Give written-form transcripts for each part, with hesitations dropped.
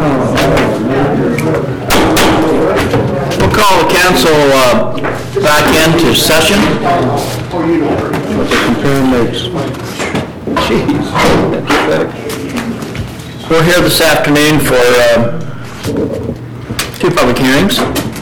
We'll call the council back into session. Compare notes. Jeez. We're here this afternoon for two public hearings.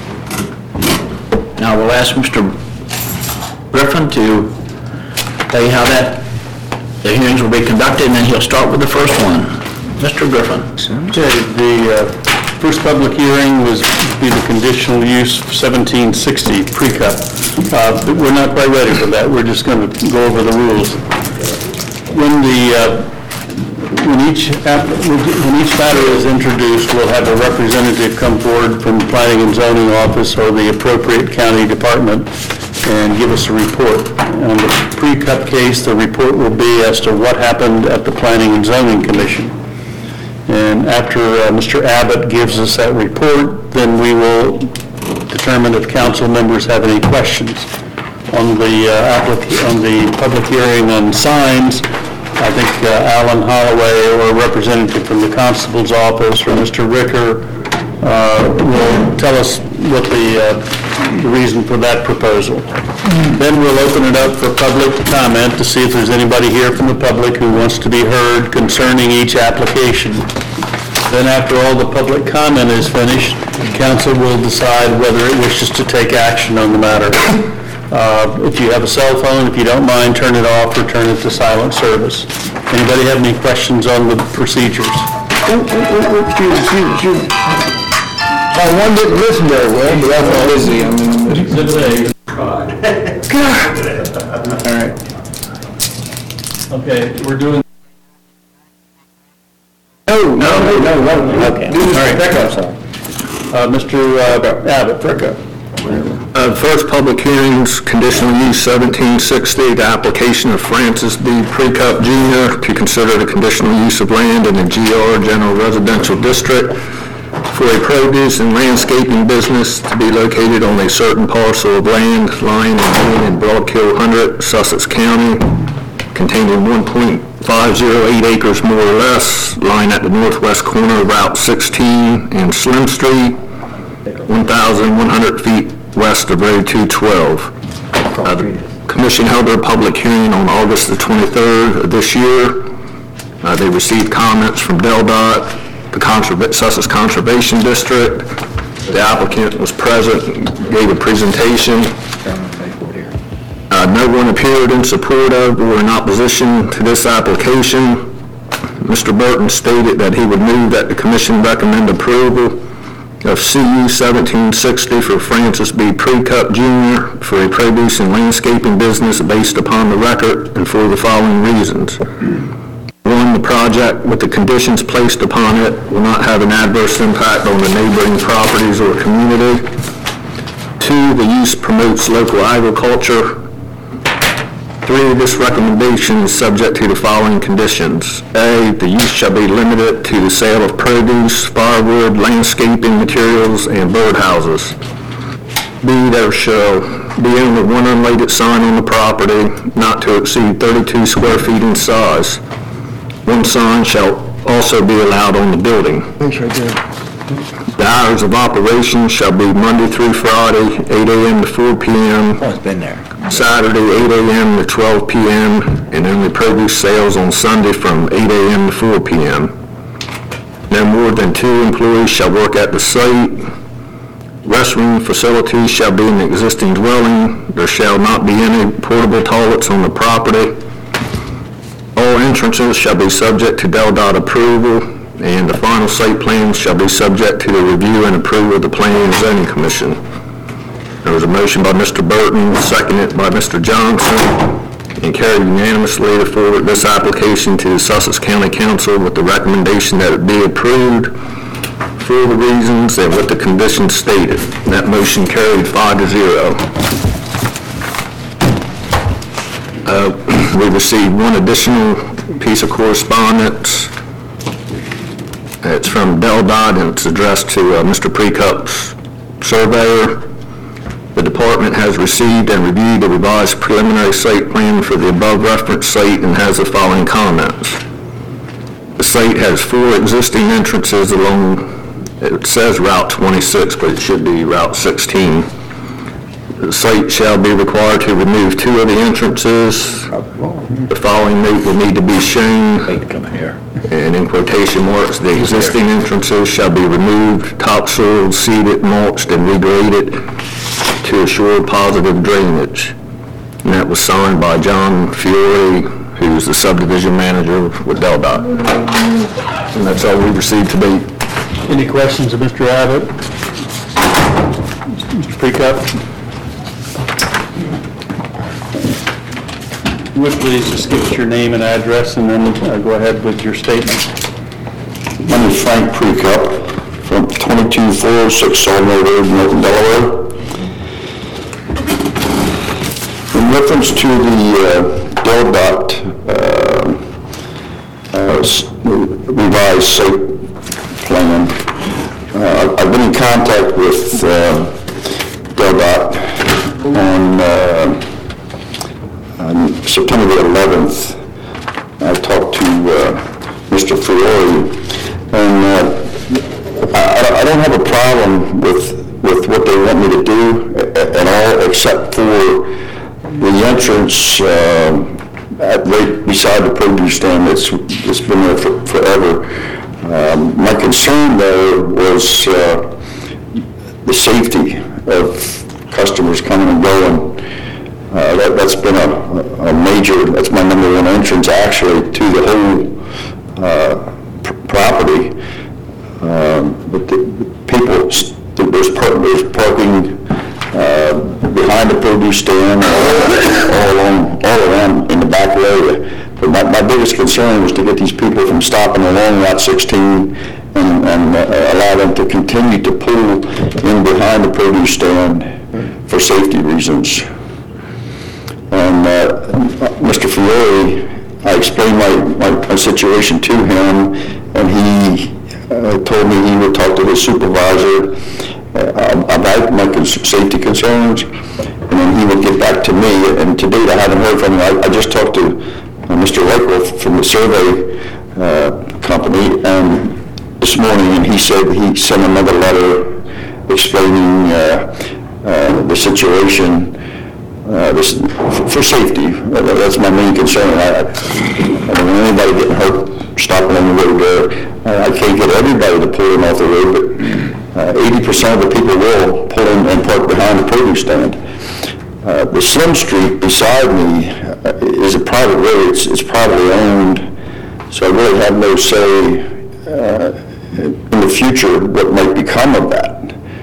Now we'll ask Mr. Griffin to tell you how the hearings will be conducted, and then he'll start with the first one. Mr. Griffin. Okay, the first public hearing was be the conditional use 1760 pre-cut. We're not quite ready for that. We're just going to go over the rules. When each matter is introduced, we'll have a representative come forward from the Planning and Zoning Office or the appropriate county department and give us a report. On the pre-cut case, the report will be as to what happened at the Planning and Zoning Commission. And after Mr. Abbott gives us that report, then we will determine if council members have any questions. On the public hearing on signs, I think Alan Holloway or a representative from the constable's office or Mr. Ricker will tell us what the reason for that proposal. Then we'll open it up for public comment to see if there's anybody here from the public who wants to be heard concerning each application. Then after all the public comment is finished, council will decide whether it wishes to take action on the matter. If you have a cell phone, if you don't mind, turn it off or turn it to silent service. Anybody have any questions on the procedures? My one didn't listen very well, but I'm not busy. God. All right. Okay, we're doing... No. Okay. All right. Mr. Abbott, Fricka. First public hearings, conditional use 1760, the application of Francis B. Precup Jr. to consider the conditional use of land in the GR General Residential District for a produce and landscaping business to be located on a certain parcel of land lying in Broadkill 100, Sussex County, containing 1.508 acres more or less, lying at the northwest corner of Route 16 and Slim Street, 1,100 feet west of Road 212. The Commission held their public hearing on August the 23rd of this year. They received comments from DelDOT, the Sussex Conservation District. The applicant was present, gave a presentation. No one appeared in support of or in opposition to this application. Mr. Burton stated that he would move that the Commission recommend approval of CU 1760 for Francis B. Precup Jr. for a produce and landscaping business based upon the record and for the following reasons. 1, the project with the conditions placed upon it will not have an adverse impact on the neighboring properties or community. 2, the use promotes local agriculture. 3, this recommendation is subject to the following conditions. A, the use shall be limited to the sale of produce, firewood, landscaping materials, and birdhouses. B, there shall be only one unlighted sign on the property, not to exceed 32 square feet in size. One sign shall also be allowed on the building. Thanks right there. The hours of operation shall be Monday through Friday, 8 a.m. to 4 p.m. Oh, it's been there. Saturday, 8 a.m. to 12 p.m., and only produce sales on Sunday from 8 a.m. to 4 p.m. No more than 2 employees shall work at the site. Restroom facilities shall be in the existing dwelling. There shall not be any portable toilets on the property. All entrances shall be subject to DelDOT approval, and the final site plans shall be subject to the review and approval of the Planning and Zoning Commission. There was a motion by Mr. Burton, seconded by Mr. Johnson, and carried unanimously to forward this application to the Sussex County Council with the recommendation that it be approved for the reasons and with the conditions stated. That motion carried 5-0. We received one additional piece of correspondence. It's from DelDOT, and it's addressed to Mr. Precup's surveyor. The department has received and reviewed the revised preliminary site plan for the above referenced site and has the following comments. The site has 4 existing entrances along, it says Route 26, but it should be Route 16. The site shall be required to remove 2 of the entrances. The following note will need to be shown. Wait to come here. And in quotation marks, the existing entrances shall be removed, topsoiled, seeded, mulched, and regraded to assure positive drainage. And that was signed by John Fiore, who's the subdivision manager with DelDOT. And that's all we've received to date. Any questions of Mr. Abbott? Mr. Precup? Would please just give us your name and address, and then go ahead with your statement. My name is Frank Precup from 2246 Sawmill Road, Milton, Delaware. In reference to the DelDOT revised site plan, I've been in contact with DelDOT on September the 11th. I talked to Mr. Fiore, and I don't have a problem with what they want me to do at all, except for the entrance right beside the produce stand. It's been there forever. My concern there was the safety of customers coming and going. That's been a major, that's my number 1 entrance actually to the whole property. But the people, there's parking behind the produce stand, all around in the back area. But my biggest concern was to get these people from stopping along Route 16 and allow them to continue to pull in behind the produce stand for safety reasons. And Mr. Fiore, I explained my situation to him, and he told me he would talk to his supervisor about my safety concerns, and then he would get back to me. And to date, I haven't heard from him. I just talked to Mr. Wyckoff from the survey company this morning, and he said he sent another letter explaining the situation. For safety, that's my main concern. I don't want anybody getting hurt stopping on the road there. I can't get everybody to pull in off the road, but 80% of the people will pull in and park behind the produce stand. The Slim Street beside me is a private road. It's privately owned, so I really have no say in the future what might become of that.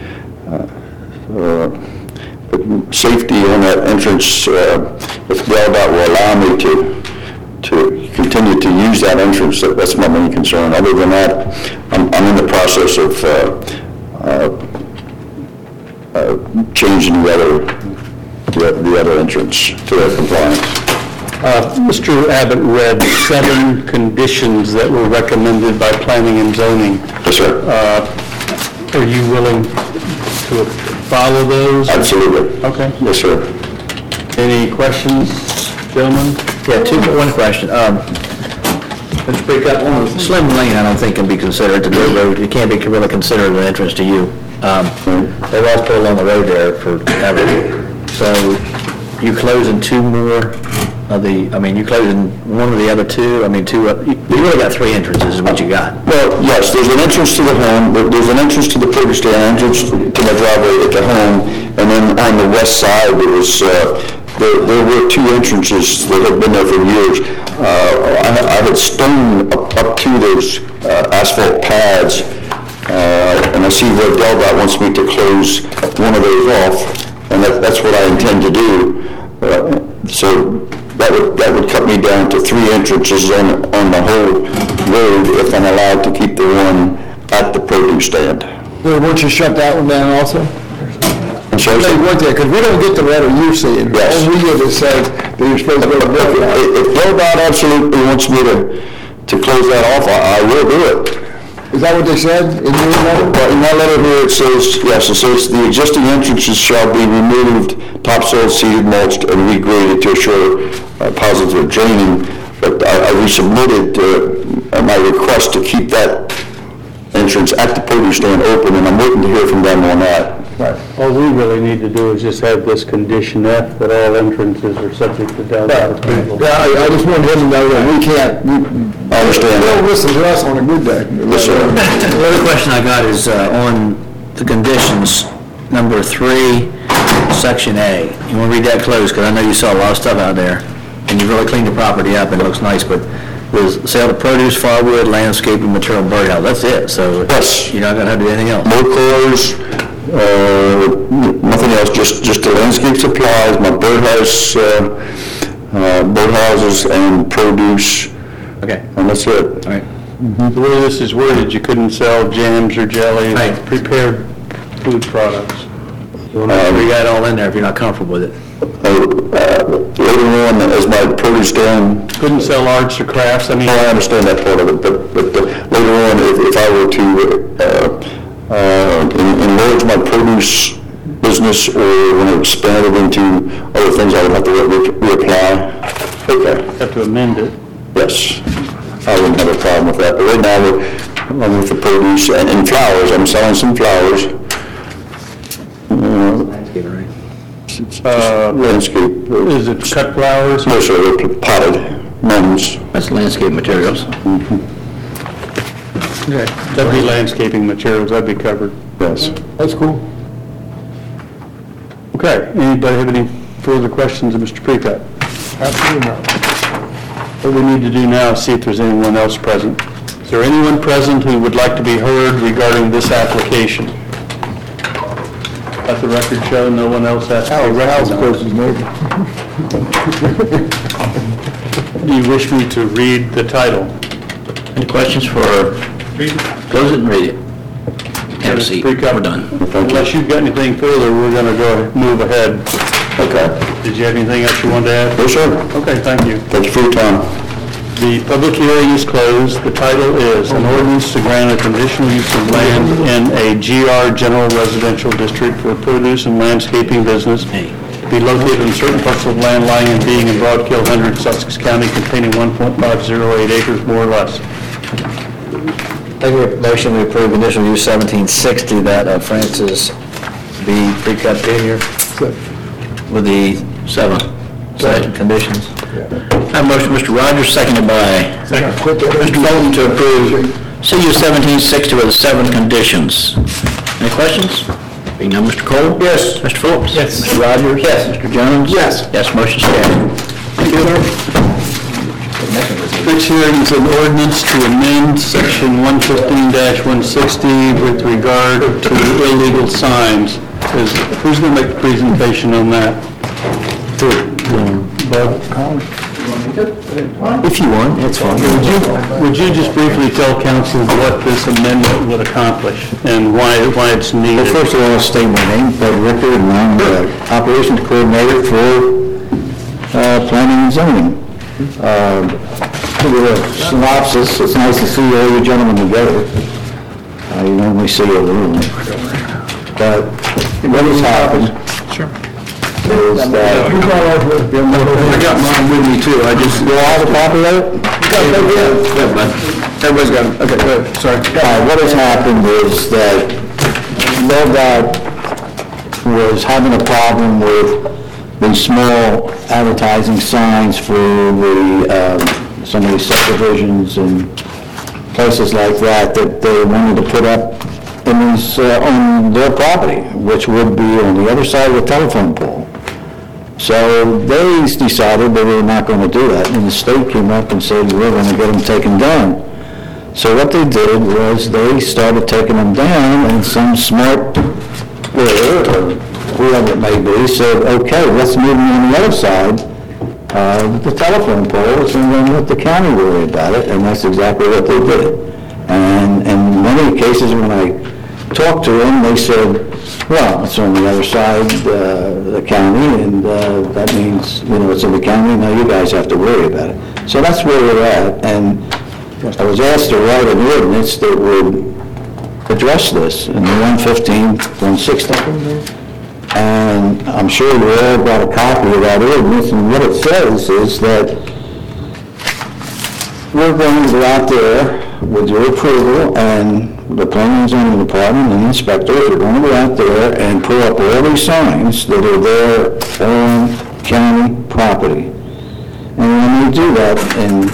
But safety on that entrance, if DelDOT will allow me to continue to use that entrance, that's my main concern. Other than that, I'm in the process of changing the other entrance to their compliance. Mr. Abbott read 7 conditions that were recommended by Planning and Zoning. Yes, sir. Are you willing to follow those? Absolutely. Okay. Yes, sir. Any questions, gentlemen? Yeah, one question. Mr. Precup, Slim Lane, I don't think can be considered a dirt road. It can't be really considered an entrance to you. They've always put along the road there forever. So you closing 2 more of you closing one of the other 2? 2, you really got 3 entrances is what you got. Well, yes, there's an entrance to the home, there's an entrance to the produce stand, entrance to my driveway at the home, and then on the west side, there were 2 entrances that have been there for years. I had stone up to those asphalt pads, and I see where DelDOT wants me to close one of those off, and that's what I intend to do. So that would cut me down to 3 entrances on the whole road if I'm allowed to keep the one at the produce stand. Well, won't you shut that one down also? I'm sorry, They want that, because we don't get the letter you're seeing. Yes. All we get is say that you're supposed to go to DelDOT. if DelDOT absolutely wants me to close that off, I will do it. Is that what they said in your letter? But in that letter here, it says, yes, it says, the existing entrances shall be removed, topsoil, seeded, mulched, and regraded to assure positive draining. But I resubmitted my request to keep that entrance at the produce stand open, and I'm waiting to hear from them on that. Right. All we really need to do is just have this condition F, that all entrances are subject to downtown approval. Yeah, I just wanted him to know that we can't, I understand they'll that. listen to us on a good day. Yes, sir. The other question I got is on the conditions, number 3, section A. You want to read that close, because I know you saw a lot of stuff out there, and you really cleaned the property up, and it looks nice, but the sale of produce, firewood, landscaping, material, birdhouse, that's it, so Yes. you're not going to have to do anything else. No cars, nothing else, just the landscape supplies, my birdhouses and produce, Okay, and that's it. all right. The way this is worded, you couldn't sell jams or jellies, Right. prepared food products. You want to make sure you got it all in there if you're not comfortable with it. Later on, as my produce stand, Couldn't sell arts or crafts, I mean, I understand that part of it, but later on, if I were to enlarge my produce business or when I expand it into other things, I would have to reapply. Okay, have to amend it. yes, I wouldn't have a problem with that, but right now, I'm with the produce and flowers, I'm selling some flowers. Landscaping, right? Landscape, Is it cut flowers? no, sir, they're potted lemons. That's landscape materials. That'd be landscaping materials, that'd be covered. Yes. That's cool. Okay, anybody have any further questions of Mr. Precup? Absolutely not. What we need to do now is see if there's anyone else present. Is there anyone present who would like to be heard regarding this application? Let the record show no one else has to be recognized. person's name. Do you wish me to read the title? Any questions for, close it and read it. Have a seat, we're done. Unless you've got anything further, we're going to move ahead. Okay. Did you have anything else you wanted to add? No, sir. Okay, thank you. Thank you for your time. The public hearing is closed. The title is an ordinance to grant a conditional use of land in a GR General Residential District for produce and landscaping business. Be located in certain parts of land lying and being in Broad Kill, Hendrick, Sussex County, containing 1.508 acres more or less. Take a motion to approve conditional use 1760, that Francis B. Precup Jr. with the seven conditions. I have a motion, Mr. Rogers, seconded by Mr. Bolton to approve CU 1760 with the 7 conditions. Any questions? Being none, Mr. Cole? Yes. Mr. Phillips? Yes. Mr. Rogers? Yes. Mr. Jones? Yes. Yes, motion's carried. Thank you. Next hearing is an ordinance to amend section 115-160 with regard to illegal signs. Who's going to make the presentation on that? Bob? If you want, it's fine. Would you just briefly tell council what this amendment would accomplish and why it's needed? Well, first of all, I'll state my name, Bud Ricker, and I'm the operations coordinator for planning and zoning. With a synopsis, it's nice to see all you gentlemen together. You normally see a room. But what has happened is that... I got mine with me too, I just... You all have a copy of it? Everybody's got it. Okay, good, sorry. What has happened is that MoDOT was having a problem with the small advertising signs for some of these subdivisions and places like that they wanted to put up on their property, which would be on the other side of the telephone pole. So they decided they were not going to do that, and the state came up and said, we're going to get them taken down. So what they did was they started taking them down, and some smart lawyer, or whoever it may be, said, okay, let's move them on the other side of the telephone poles, and then let the county worry about it, and that's exactly what they did. And in many cases, when I talked to them, they said, well, it's on the other side of the county, and that means, it's in the county, now you guys have to worry about it. So that's where we're at, and I was asked to write an ordinance that would address this in the 115, 160. And I'm sure you all got a copy of that ordinance, and what it says is that we're going to go out there with your approval and the planning and zoning department and inspectors are going to go out there and pull up all these signs that are there on county property. And when we do that, and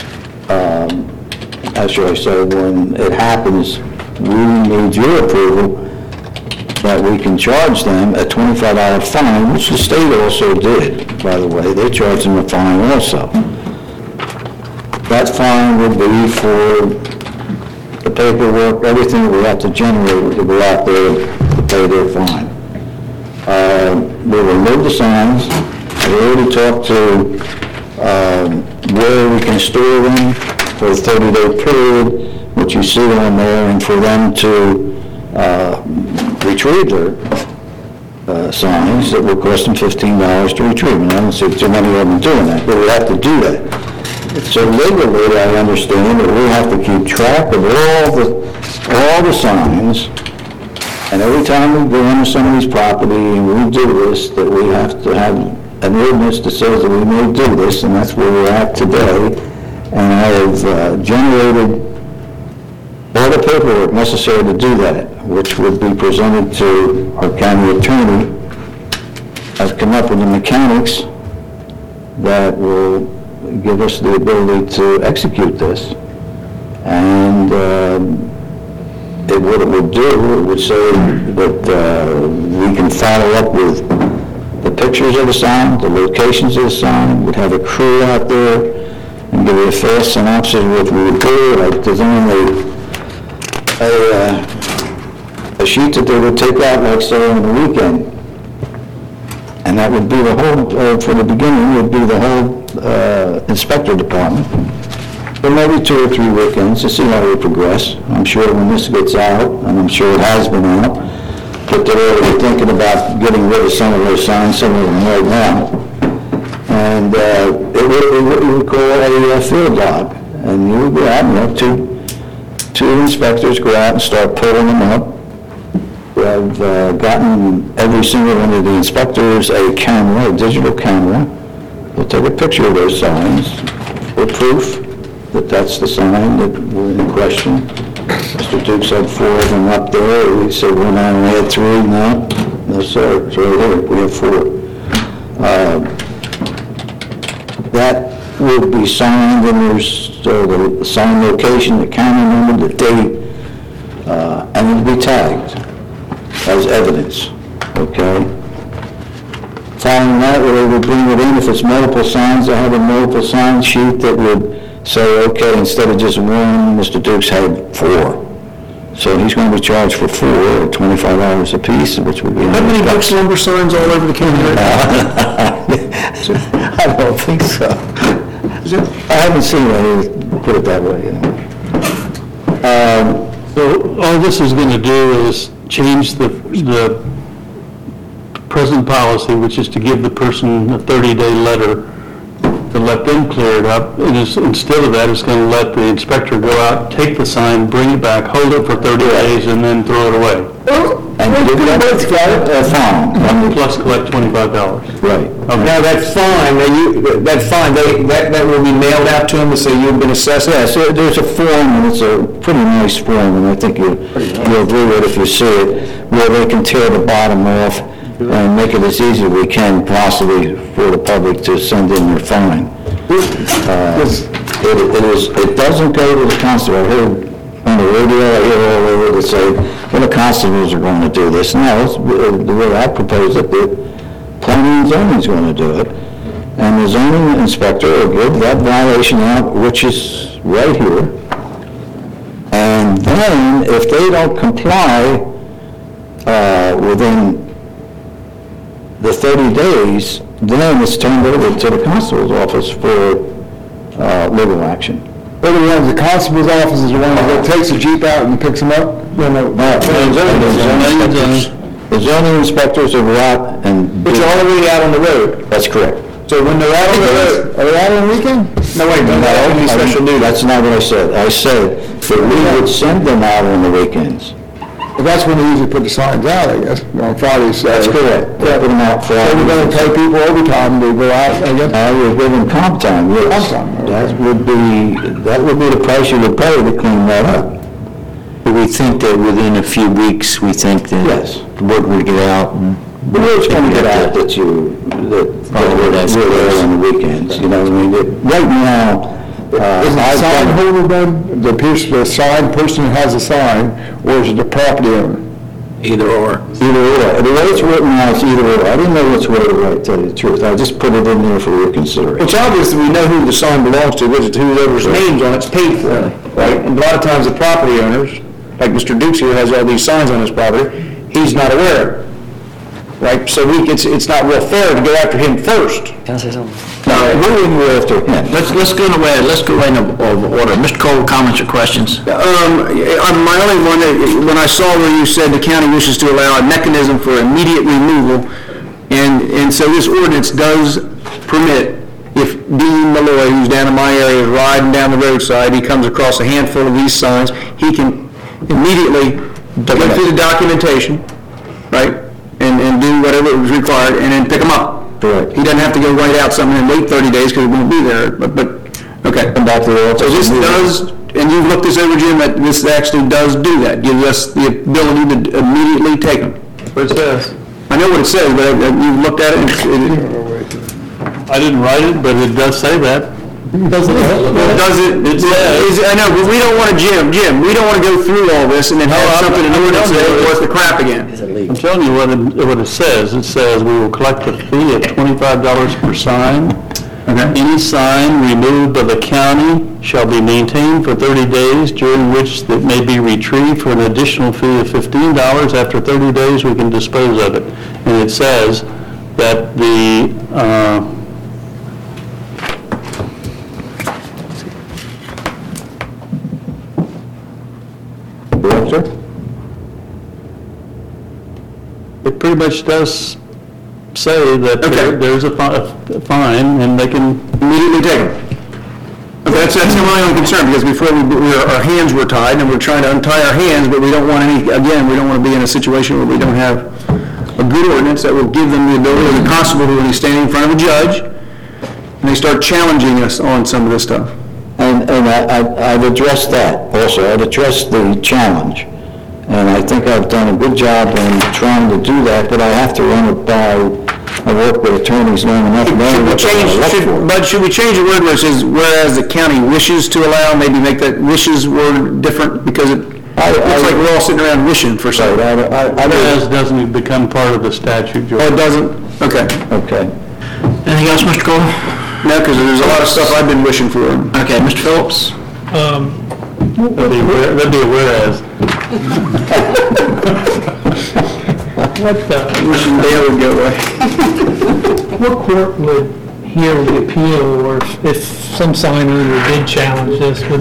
how should I say, when it happens, we need your approval that we can charge them a $25 fine, which the state also did, by the way. They charged them a fine also. That fine would be for the paperwork, everything we have to generate to go out there to pay their fine. We remove the signs. We already talked to where we can store them for a 30-day period, which you see on there, and for them to retrieve their signs that will cost them $15 to retrieve. And I don't see too many of them doing that, but we have to do that. So legally, I understand that we have to keep track of all the signs, and every time we go into somebody's property and we do this, that we have to have an ordinance that says that we may do this, and that's where we're at today. And I have generated all the paperwork necessary to do that, which would be presented to our county attorney. I've come up with the mechanics that will give us the ability to execute this. And what it would do, it would say that we can follow up with the pictures of the sign, the locations of the sign, would have a crew out there and give you a fast synopsis of what we would do, like design a sheet that they would take out, like say on the weekend. And that would be the whole, for the beginning, would be the whole inspector department. But maybe 2 or 3 weekends to see how we progress. I'm sure when this gets out, and I'm sure it has been out, that they're already thinking about getting rid of some of those signs, some of them right now. And it would be what you would call a field log. And you would go out and have two inspectors go out and start pulling them up. We have gotten every single one of the inspectors a camera, a digital camera. We'll take a picture of those signs for proof that that's the sign that we're in question. Mr. Dukes had 4 of them up there. We said, well, now we had 3. No, sir, it's right here. We have 4. That will be signed, and there's the sign location, the camera number, the date, and it'll be tagged as evidence, okay? Following that, we would bring it in. If it's multiple signs, I have a multiple sign sheet that would say, okay, instead of just 1, Mr. Dukes had 4. So he's going to be charged for 4 at $25 a piece, which would be... How many Dukes lumber signs all over the county? I don't think so. I haven't seen any, put it that way. So all this is going to do is change the present policy, which is to give the person a 30-day letter to let them clear it up. And instead of that, it's going to let the inspector go out, take the sign, bring it back, hold it for 30 days, and then throw it away. And that's fine. Plus collect $25. Right. Now, that's fine, that's fine, that will be mailed out to them to say you've been assessed? Yeah, so there's a form, and it's a pretty nice form, and I think you'll agree with it if you see it, where they can tear the bottom off and make it as easy as we can possibly for the public to send in their fine. It doesn't go to the constable. I heard on the radio, I hear all over that say, well, the constables are going to do this. No, the way I propose it, the planning and zoning is going to do it. And the zoning inspector will give that violation out, which is right here. And then, if they don't comply within the 30 days, then it's turned over to the constable's office for legal action. But the constable's office is the one that takes the Jeep out and picks them up? No. The zoning inspectors will go out and... But you're already out on the road. That's correct. So when they're out on the road, Are they out on the weekend? no, wait, no, that would be special duty. That's not what I said. I said that we would send them out on the weekends. If that's when they usually put the signs out, I guess, on Fridays. That's correct. They put them out So we're gonna pay people overtime to go out, I guess? You're giving comp time, yes. Comp time, okay. That would be the price you would pay to clean that up. But we think that within a few weeks, we think that Yes. the word would get out and... The word's gonna get out that you're there on the weekends, you know what I mean? Right now, Is the sign holder then, the sign person who has the sign, or is it the property owner? Either or. either or. The way it's written now, it's either or. I didn't know which way to write, to tell you the truth. I just put it in there for your consideration. It's obvious that we know who the sign belongs to, which is whoever's name's on it's paid for, right? And a lot of times the property owners, like Mr. Dukes here has all these signs on his property, he's not aware of it, right? So it's not real fair to go after him first. Can I say something? No, we wouldn't go after him. Let's go in order. Mr. Cole, comments or questions? My only one, when I saw where you said the county wishes to allow a mechanism for immediate removal, and so this ordinance does permit, if Dean Malloy, who's down in my area, is riding down the roadside, he comes across a handful of these signs, he can immediately go through the documentation, right, and do whatever is required, and then pick them up. Correct. He doesn't have to go write out something and wait 30 days because it won't be there, but okay. Come back to the office. So this does, and you've looked this over, Jim, that this actually does do that, gives us the ability to immediately take them. What it says. I know what it says, but you've looked at it, and I didn't write it, but it does say that. does it, I know, but we don't want to, Jim, we don't want to go through all this and then have something in ordinance that ain't worth the crap again. I'm telling you what it says. It says we will collect a fee of $25 per sign. Any sign removed by the county shall be maintained for 30 days, during which it may be retrieved for an additional fee of $15. After 30 days, we can dispose of it. And it says that the, it pretty much does say that there's a fine, and they can Immediately take them. Okay, that's my only concern, because before our hands were tied, and we're trying to untie our hands, but we don't want we don't want to be in a situation where we don't have a good ordinance that will give them the ability, or the constable who is standing in front of a judge, and they start challenging us on some of this stuff. And I've addressed that also. I've addressed the challenge. And I think I've done a good job in trying to do that, but I have to run it by, I work with attorneys long enough. Should we change the word where it says, whereas the county wishes to allow, maybe make that wishes word different, because it looks like we're all sitting around wishing for something. Whereas doesn't become part of the statute, George. Oh, it doesn't? Okay. Okay. Anything else, Mr. Cole? No, because there's a lot of stuff I've been wishing for. Okay, Mr. Phillips? That'd be a whereas. Wishing Dale would go away. What court would hear the appeal, or if some sign owner did challenge this, would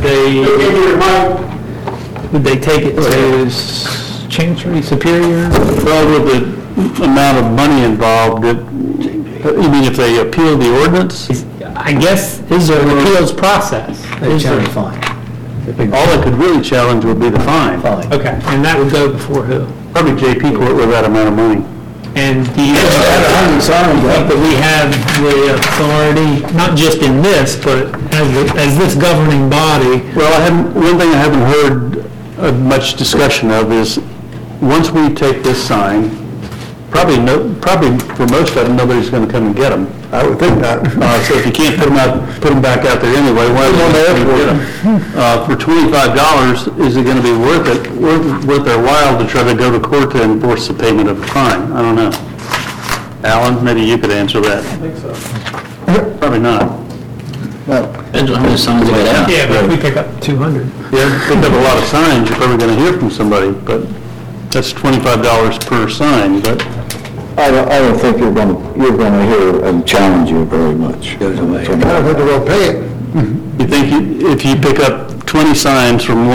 they take it to Chancery Superior? Well, with the amount of money involved, you mean if they appeal the ordinance? I guess, is there an appeals process? Is there- Fine. All they could really challenge would be the fine. Okay, and that would go before who? Probably JP Court with that amount of money. And do you think that we have the authority, not just in this, but as this governing body? Well, one thing I haven't heard much discussion of is, once we take this sign, probably for most of them, nobody's going to come and get them. I would think not. So if you can't put them back out there anyway, why would you get them? For $25, is it going to be worth their while to try to go to court to enforce the payment of the fine? I don't know. Alan, maybe you could answer that. I think so. Probably not. Depends on how many signs they get out. Yeah, but if we pick up 200. Yeah, pick up a lot of signs, you're probably going to hear from somebody, but that's $25 per sign, but... I don't think you're going to hear them challenge you very much. I don't think they're going to pay it. You think if you pick up 20 signs from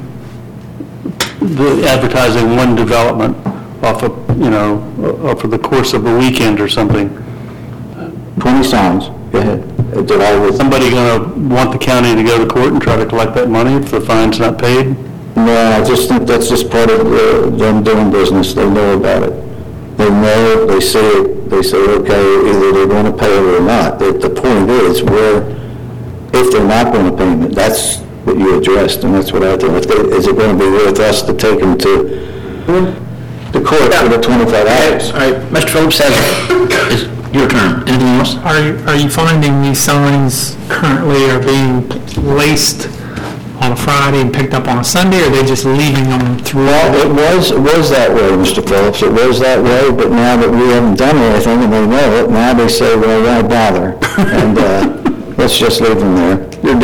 advertising one development off of the course of a weekend or something, 20 signs, go ahead. Somebody going to want the county to go to court and try to collect that money if the fine's not paid? No, I just think that's just part of them doing business. They know about it. They know, they see it, they say, okay, either they're going to pay it or not. The point is, if they're not going to pay it, that's what you addressed, and that's what I think. Is it going to be worth us to take them to the court for the 25 hours? All right, Mr. Phillips has, your turn. Anything else? Are you finding these signs currently are being placed on a Friday and picked up on a Sunday, or are they just leaving them through? Well, it was that way, Mr. Phillips. It was that way, but now that we haven't done anything and they know it, now they say, well, why bother? And let's just leave them there.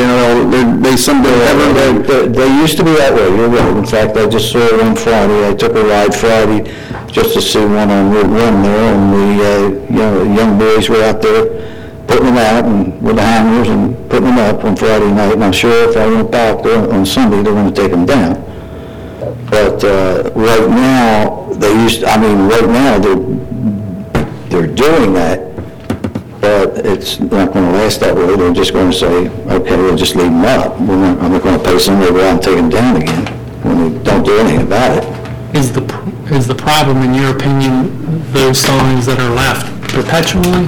They used to be that way, you're right. In fact, I just saw one Friday. I took a ride Friday just to see one on Route 1 there, and the young boys were out there putting them out and with the hammers and putting them up on Friday night. And I'm sure if I went back there on Sunday, they're going to take them down. But right now, right now they're doing that. But it's not going to last that way. They're just going to say, okay, we'll just leave them up. I'm not going to pay somebody to go out and take them down again when they don't do anything about it. Is the problem, in your opinion, those signs that are left perpetually?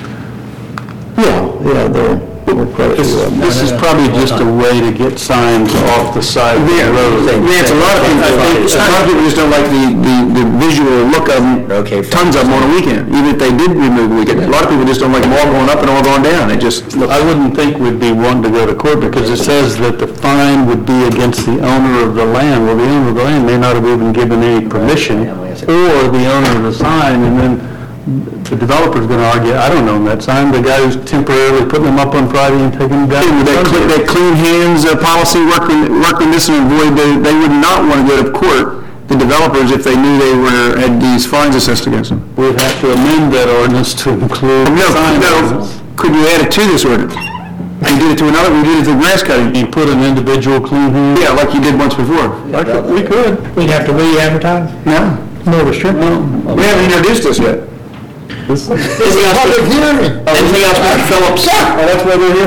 Yeah, they're quite a few of them. This is probably just a way to get signs off the side of the road. Yeah, it's a lot of people just don't like the visual look of them, tons of them on a weekend, even if they did remove the weekend. A lot of people just don't like them all going up and all going down. They just look. I wouldn't think we'd be wanting to go to court because it says that the fine would be against the owner of the land. Well, the owner of the land may not have even given any permission, or the owner of the sign, and then the developer's going to argue, I don't own that sign. The guy who's temporarily putting them up on Friday and taking them down. That clean hands policy working this and avoid, they would not want to go to court, the developers, if they knew they had these fines assessed against them. We'd have to amend that ordinance to include signs. Could you add it to this ordinance? We did it to another, we did it to grass cutting. You put an individual clean hand? Yeah, like you did once before. We could. We'd have to re-advertise? No. No restriction? We haven't introduced this yet. Anything else, Mr. Phillips? Oh, that's why we're here?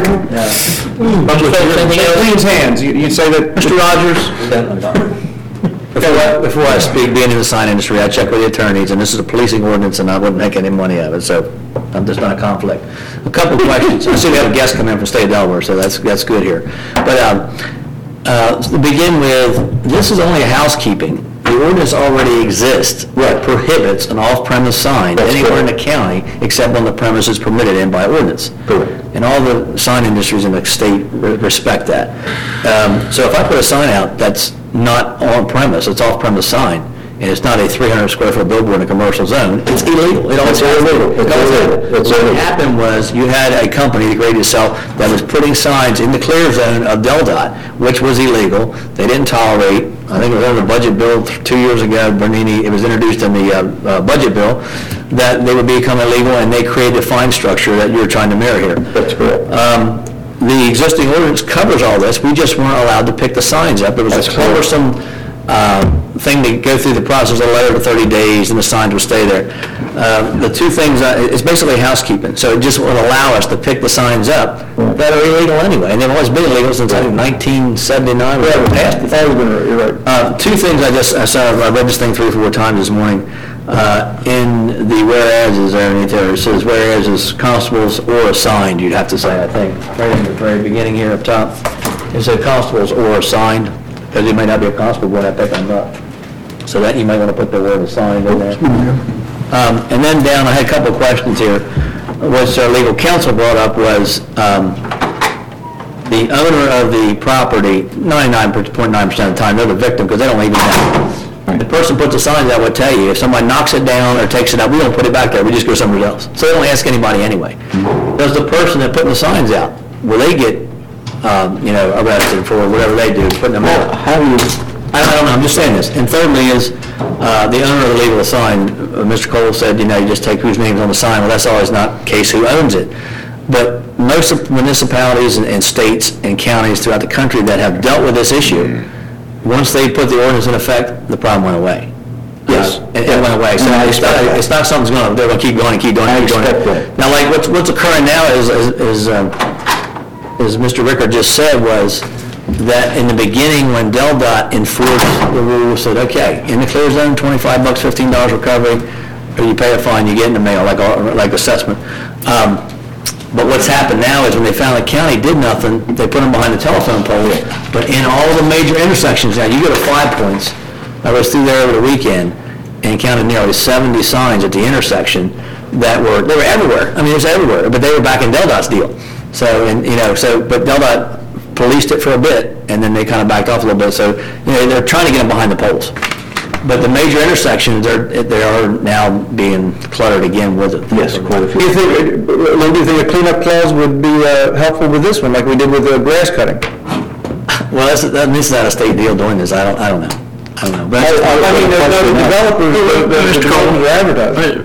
Mr. Phillips, anything else? Clean hands, you'd say that. Mr. Rogers? Before I speak, being in the sign industry, I check with the attorneys, and this is a policing ordinance, and I wouldn't make any money of it, so there's not a conflict. A couple of questions. I see we have a guest coming in from the state of Delaware, so that's good here. But to begin with, this is only a housekeeping. The ordinance already exists that prohibits an off-premise sign anywhere in the county except on the premises permitted in by ordinance. And all the sign industries in the state respect that. So if I put a sign out that's not on-premise, it's off-premise sign, and it's not a 300 square foot billboard in a commercial zone, it's illegal. It's illegal. What happened was you had a company, the Great Itself, that was putting signs in the clear zone of DelDOT, which was illegal. They didn't tolerate. I think it was on the budget bill 2 years ago, Bernini, it was introduced in the budget bill, that they would become illegal, and they created a fine structure that you're trying to mirror here. That's correct. The existing ordinance covers all this. We just weren't allowed to pick the signs up. It was a cumbersome thing to go through the process of a letter for 30 days, and the signs would stay there. The two things, it's basically housekeeping, so it just would allow us to pick the signs up that are illegal anyway, and they've always been illegal since I think 1979. You're right. Two things I read this thing 3 or 4 times this morning. In the whereas there underneath there, it says whereas is constables or assigned, you'd have to say, I think, right in the very beginning here up top. It said constables or assigned, because it may not be a constable when I pick them up. So that you might want to put the word assigned in there. And then down, I had a couple of questions here. What our legal counsel brought up was the owner of the property, 99.9% of the time, they're the victim because they don't even know. The person puts the signs out, will tell you, if somebody knocks it down or takes it out, we don't put it back there, we just go somewhere else. So they don't ask anybody anyway. Does the person that putting the signs out, will they get, arrested for whatever they do, putting them out? How do you... I don't know, I'm just saying this. And thirdly is, the owner of the legal sign, Mr. Cole said, you just take whose name's on the sign. Well, that's always not the case who owns it. But most municipalities and states and counties throughout the country that have dealt with this issue, once they put the ordinance in effect, the problem went away. Yes. It went away. So it's not something's they're going to keep going and keep going and keep going. Now, like what's occurring now is Mr. Rickard just said was, that in the beginning, when DelDOT enforced the rule, said, okay, in the clear zone, $25, $15 recovery, or you pay a fine, you get in the mail, like assessment. But what's happened now is when they found the county did nothing, they put them behind the telephone pole. But in all the major intersections now, you go to 5 Points. I was through there over the weekend and counted nearly 70 signs at the intersection they were everywhere. I mean, it was everywhere, but they were back in DelDOT's deal. So, but DelDOT policed it for a bit, and then they kind of backed off a little bit. So, they're trying to get them behind the poles. But the major intersections, they are now being cluttered again with it. Yes, quite a few. Do you think a cleanup clause would be helpful with this one, like we did with the grass cutting? Well, this is not a state deal doing this. I don't know. But I mean, the developers, the developers are advertising.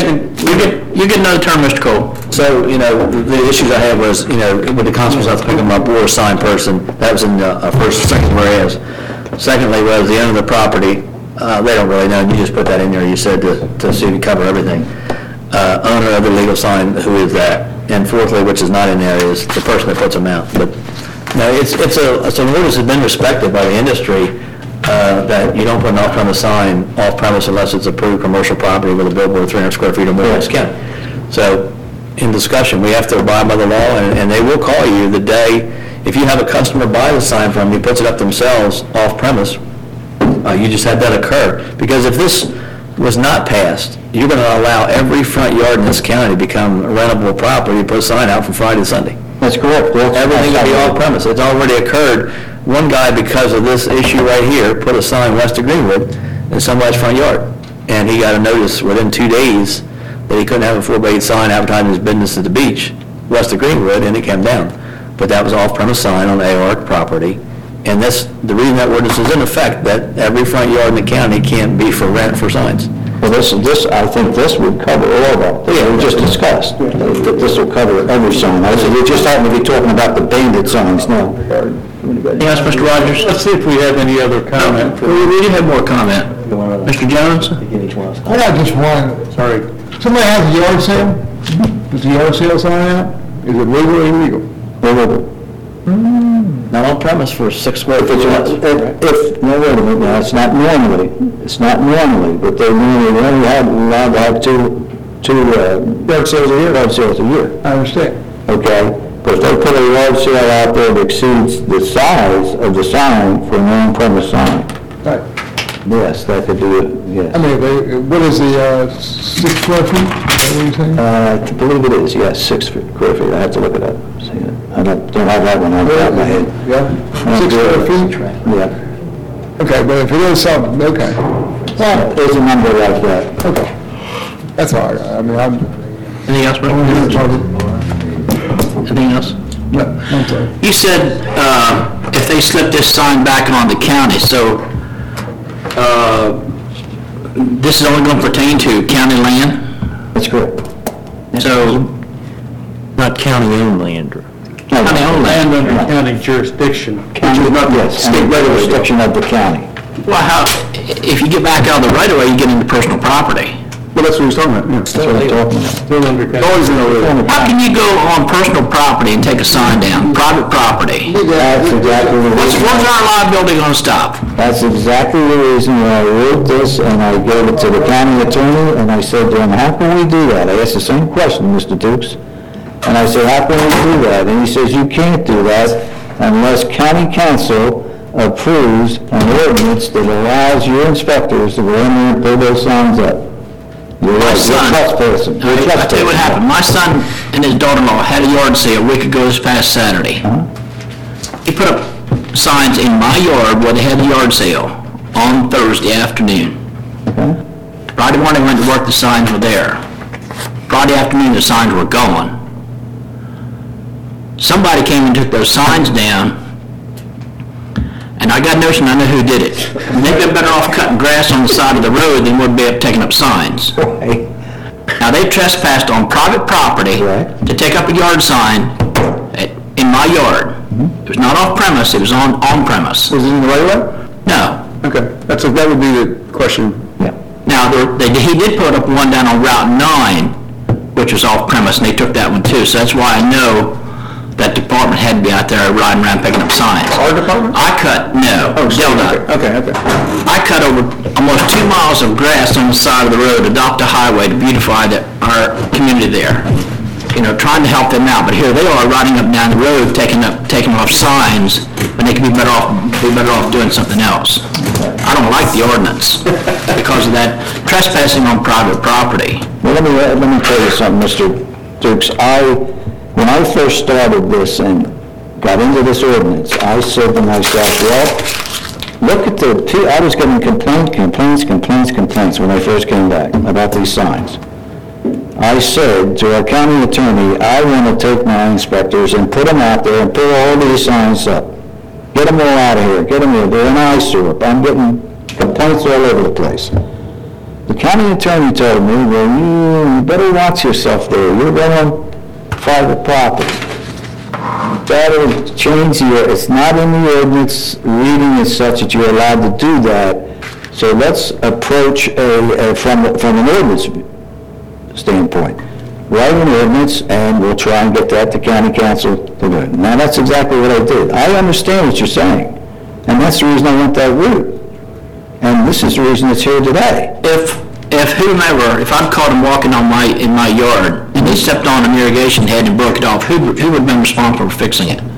You get another term, Mr. Cole. So, the issues I had was, with the constables have to pick them up, or a signed person. That was in the second whereas. Secondly was the owner of the property. They don't really know. You just put that in there. You said to see to cover everything. Owner of the legal sign, who is that? And fourthly, which is not in there, is the person that puts them out. But no, it's an ordinance that's been respected by the industry. That you don't put an off-premise sign off-premise unless it's approved commercial property with a billboard of 300 square feet or more in this county. So, in discussion, we have to abide by the law, and they will call you the day, if you have a customer buy the sign from you, puts it up themselves off-premise, you just had that occur. Because if this was not passed, you're going to allow every front yard in this county to become rentable property, put a sign out from Friday to Sunday. That's correct. Everything will be off-premise. It's already occurred. One guy, because of this issue right here, put a sign west of Greenwood in somebody's front yard. And he got a notice within 2 days that he couldn't have a 4x8 sign advertising his business at the beach west of Greenwood, and it came down. But that was off-premise sign on AR property. And the reason that ordinance is in effect, that every front yard in the county can't be for rent for signs. Well, I think this would cover all that. Yeah, we just discussed. This will cover every sign. We just happened to be talking about the bandit signs now. Yes, Mr. Rogers? Let's see if we have any other comment. We do have more comment. Mr. Jones? I got just one. Sorry. Somebody has a yard sale? Is the yard sale sign out? Is it legal or illegal? Illegal. Not on premise for 6 square feet. No, wait a minute, now, it's not normally, but they normally only allowed to have two yard sales a year. I understand. Okay, but if they put a yard sale out there that exceeds the size of the sign for an on-premise sign, Right. yes, that could do it, yes. I mean, what is the 6 square feet? Is that what you're saying? I believe it is, yes, 6 square feet, I have to look it up. See it. I don't have that one on top of my head. Yeah? 6 square feet? Yeah. Okay, but if it is something, okay. Well, there's a number like that. Okay. That's all right. I mean, Anything else, Mr. Anything else? No, I'm sorry. You said if they slip this sign back on the county, so this is only going to pertain to county land? That's correct. So, Not county-owned land. county owned land? Land under county jurisdiction. Yes, state jurisdiction of the county. Well, if you get back out of the right of way, you get into personal property. Well, that's what he's talking about, yeah. That's what I'm talking about. Still under county. Always in a How can you go on personal property and take a sign down, private property? That's exactly the What's reason. our liability going to stop? That's exactly the reason why I wrote this, and I gave it to the county attorney, and I said to him, how can we do that? I asked the same question, Mr. Dukes. And I said, how can we do that? And he says, you can't do that unless county council approves an ordinance that allows your inspectors to go in there and pull those signs up. You're right, you're a trespassing. You're a I'll tell you what trespassing. happened. My son and his daughter-in-law had a yard sale a week ago this past Saturday. He put up signs in my yard where they had the yard sale on Thursday afternoon. Friday morning, went to work, the signs were there. Friday afternoon, the signs were gone. Somebody came and took those signs down, and I got a notion I know who did it. And they'd been better off cutting grass on the side of the road than would be up taking up signs. Right. Now, they trespassed on private property Right. to take up a yard sign in my yard. It was not off premise, it was on premise. Was it in the right of way? No. Okay, that would be the question. Now, he did put up one down on Route 9, which was off premise, and they took that one too. So that's why I know that department had to be out there riding around picking up signs. Our department? DelDOT. Okay. I cut over almost 2 miles of grass on the side of the road to adopt a highway to beautify our community there. You know, trying to help them out, but here they are riding up and down the road, taking off signs, when they could be better off doing something else. I don't like the ordinance because of that trespassing on private property. Well, let me tell you something, Mr. Dukes. When I first started this and got into this ordinance, I said to myself, well, look at I was getting complaints when I first came back about these signs. I said to our county attorney, I want to take my inspectors and put them out there and put all these signs up. Get them all out of here, get them here, they're an eyesore. I'm getting complaints all over the place. The county attorney told me, well, you better watch yourself there, you're going on private property. That'll change it's not in the ordinance, reading as such that you're allowed to do that. So let's approach from an ordinance standpoint. Write an ordinance, and we'll try and get that to county council to do it. Now, that's exactly what I did. I understand what you're saying, and that's the reason I went that route. And this is the reason it's here today. If I'd caught them walking in my yard, and they stepped on an irrigation head and broke it off, who would have been responsible for fixing it?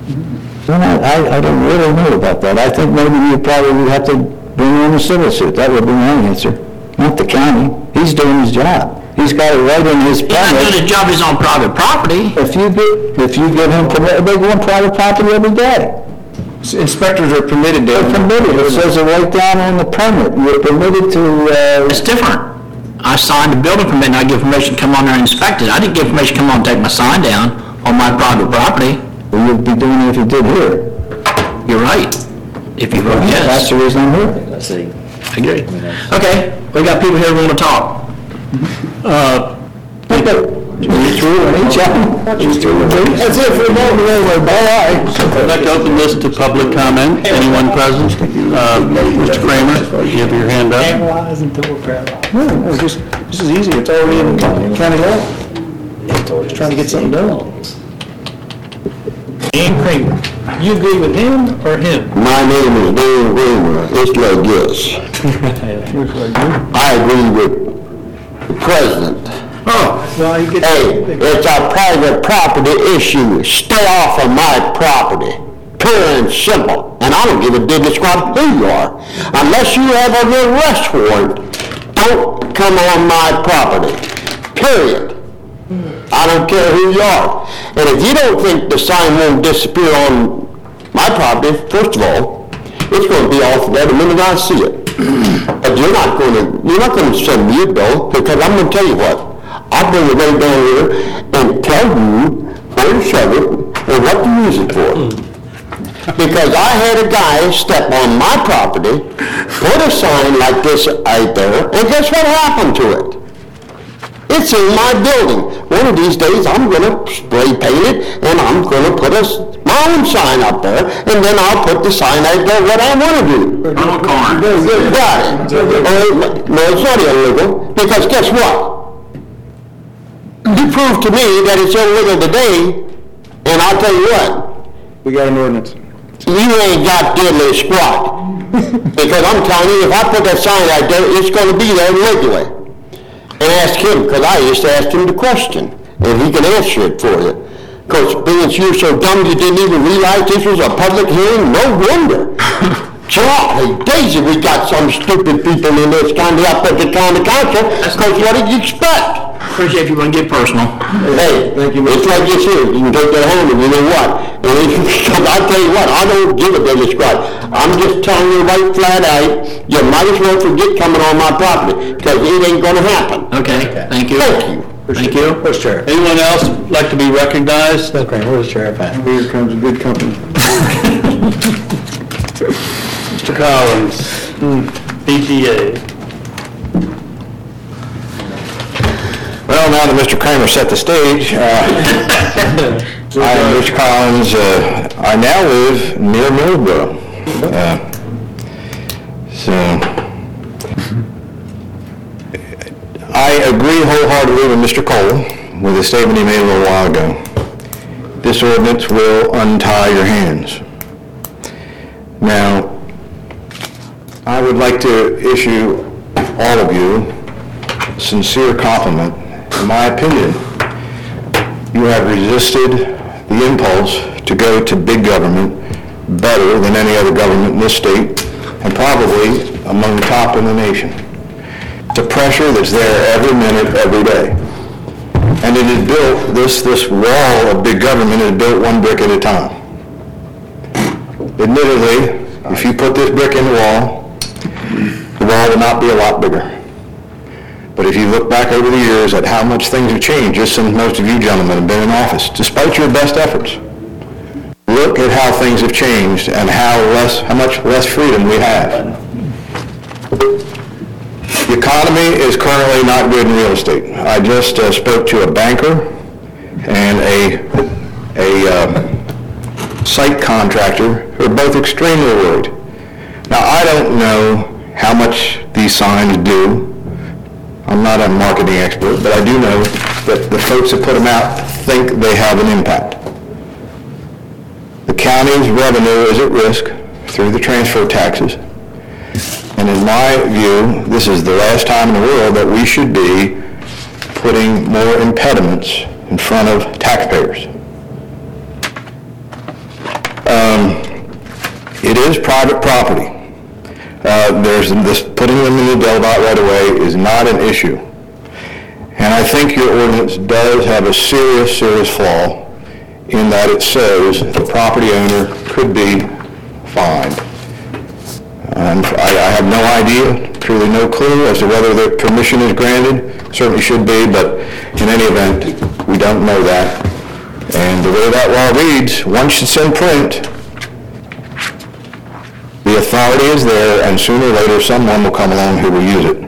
I don't really know about that. I think maybe you probably would have to bring in a civil suit. That would be my answer. Not the county. He's doing his job. He's got it right in his permit. He's not doing his job, he's on private property. If you give him permit, they go on private property every day. Inspectors are permitted to. They're permitted. It says it right down on the permit. You're permitted to, It's different. I signed a building permit and I give permission to come on there and inspect it. I didn't give permission to come on and take my sign down on my private property. well, you'd be doing it if you did here. You're right. If you vote yes. That's the reason I'm here. Let's see. I agree. Okay, we got people here who want to talk. That's it for the moment, anyway. Bye. I'd like to open this to public comment. Anyone present? Mr. Kramer, you have your hand up. No, this is easy, it's already in county law. Just trying to get something done. Dan Kramer, you agree with him or him? My name is Dan Kramer. It's like this. I agree with the president. Hey, it's a private property issue. Stay off of my property. Pure and simple. And I don't give a diddly squat who you are. Unless you have a arrest warrant, don't come on my property. Period. I don't care who you are. And if you don't think the sign won't disappear on my property, first of all, it's going to be off there the minute I see it. But you're not going to send me a bill, because I'm going to tell you what. I'll bring it right down here and tell you where to shove it and what to use it for. Because I had a guy step on my property, put a sign like this out there, and guess what happened to it? It's in my building. One of these days, I'm going to spray paint it, and I'm going to put my own sign up there, and then I'll put the sign out there what I want to do. On a corner. Got it. No, it's not illegal, because guess what? You prove to me that it's illegal today, and I'll tell you what. We got an ordinance. You ain't got diddly squat. Because I'm telling you, if I put that sign out there, it's going to be there legally. And ask him, because I used to ask him the question, and he can answer it for you. Because being you're so dumb you didn't even realize this was a public hearing, no wonder. Golly Daisy, we got some stupid people in this county up at the county council, because what did you expect? Appreciate if you want to get personal. Hey, it's like this here, you can take that home and you know what? And I'll tell you what, I don't give a damn squat. I'm just telling you right flat out, you might as well forget coming on my property, because it ain't gonna happen. Okay, thank you. Thank you. Thank you. Where's Sheriff? Anyone else like to be recognized? No, Kramer, where's Sheriff at? Here comes a good company. Mr. Collins, EPA. Well, now that Mr. Kramer set the stage, I am Rich Collins. I now live near Millsboro. I agree wholeheartedly with Mr. Cole with the statement he made a little while ago. this ordinance will untie your hands. Now, I would like to issue all of you a sincere compliment. In my opinion, you have resisted the impulse to go to big government better than any other government in this state, and probably among the top in the nation. It's a pressure that's there every minute, every day. And it is built, this wall of big government is built one brick at a time. Admittedly, if you put this brick in the wall will not be a lot bigger. But if you look back over the years at how much things have changed, just since most of you gentlemen have been in office, despite your best efforts, look at how things have changed and how much less freedom we have. The economy is currently not good in real estate. I just spoke to a banker and a site contractor who are both extremely worried. Now, I don't know how much these signs do. I'm not a marketing expert, but I do know that the folks that put them out think they have an impact. The county's revenue is at risk through the transfer taxes. And in my view, this is the last time in the world that we should be putting more impediments in front of taxpayers. It is private property. Putting them in the Delbot right away is not an issue. And I think your ordinance does have a serious flaw in that it says the property owner could be fined. And I have no idea, truly no clue as to whether the permission is granted. Certainly should be, but in any event, we don't know that. And the way that law reads, once it's in print, the authority is there, and sooner or later someone will come along who will use it.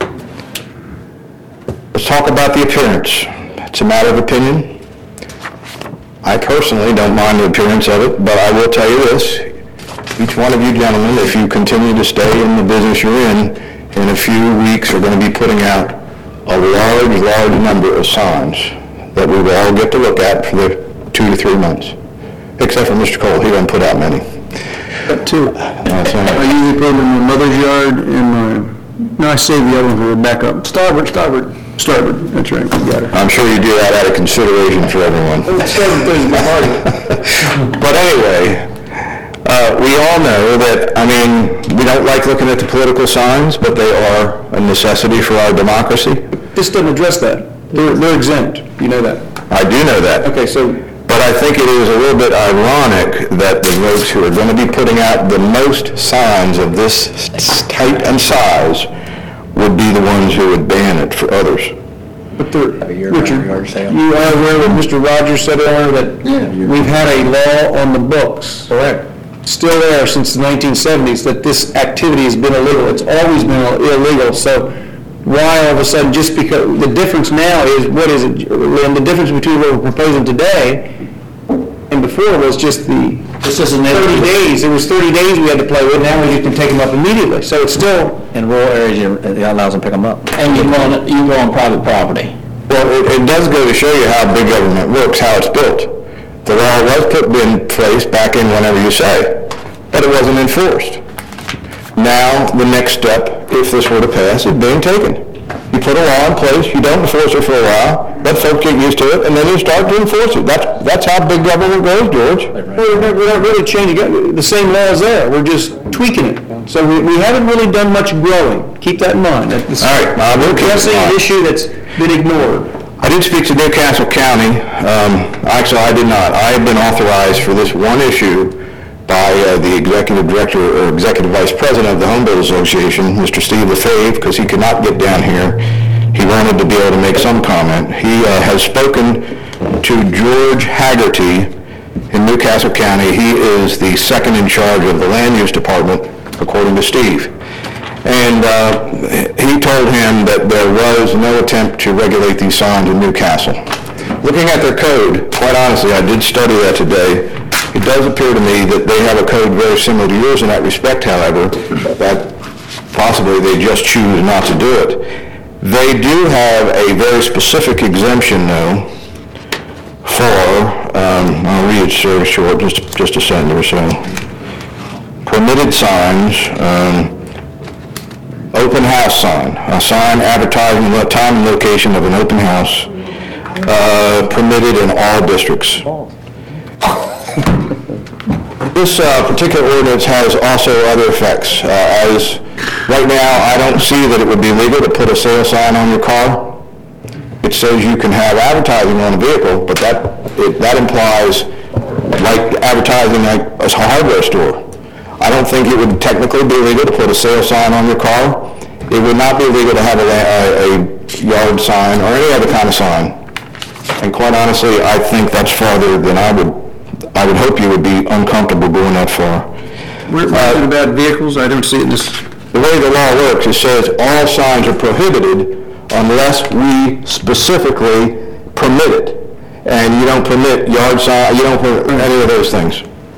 Let's talk about the appearance. It's a matter of opinion. I personally don't mind the appearance of it, but I will tell you this. Each one of you gentlemen, if you continue to stay in the business you're in a few weeks are going to be putting out a large number of signs that we will all get to look at for the 2 to 3 months. Except for Mr. Cole, he doesn't put out many. But two. I usually put them in my mother's yard and no, I saved the other one for the backup. Starboard, that's right, you got it. I'm sure you do that out of consideration for everyone. But anyway, we all know that, we don't like looking at the political signs, but they are a necessity for our democracy. This doesn't address that. They're exempt. You know that. I do know that. Okay, so. But I think it is a little bit ironic that the folks who are going to be putting out the most signs of this type and size would be the ones who would ban it for others. But Richard, you are aware what Mr. Rogers said earlier, that we've had a law on the books. Correct. Still there since the 1970s, that this activity has been illegal. It's always been illegal. So why all of a sudden, just because the difference now is, what is it, and the difference between what we're proposing today and before was just the 30 days. It was 30 days we had to play with. Now we can take them up immediately. So it's still In rural areas, it allows them to pick them up. And you go on private property. Well, it does go to show you how big government works, how it's built. The law was put in place back in whenever you say, but it wasn't enforced. Now, the next step, if this were to pass, is being taken. You put a law in place, you don't enforce it for a while, let folks get used to it, and then you start to enforce it. That's how big government goes, George. we're not really changing. The same law is there. We're just tweaking it. So we haven't really done much growing. Keep that in mind. All right, we're addressing an issue that's been ignored. I did speak to Newcastle County. Actually, I did not. I have been authorized for this one issue by the executive director or executive vice president of the Home Builders Association, Mr. Steve Lefebvre, because he could not get down here. He wanted to be able to make some comment. He has spoken to George Haggerty in Newcastle County. He is the second in charge of the land use department, according to Steve. And he told him that there was no attempt to regulate these signs in Newcastle. Looking at their code, quite honestly, I did study that today. It does appear to me that they have a code very similar to yours in that respect, however, that possibly they just choose not to do it. They do have a very specific exemption, though, for I'll read it so short, just a sentence or so. Permitted signs, open house sign, a sign advertising the time and location of an open house, permitted in all districts. This particular ordinance has also other effects. As right now, I don't see that it would be legal to put a sale sign on your car. It says you can have advertising on a vehicle, but that implies like advertising like a hardware store. I don't think it would technically be legal to put a sale sign on your car. It would not be legal to have a yard sign or any other kind of sign. And quite honestly, I think that's farther than I would hope you would be uncomfortable going that far. We're talking about vehicles, I don't see it in this. The way the law works, it says all signs are prohibited unless we specifically permit it. And you don't permit yard sign, you don't permit any of those things.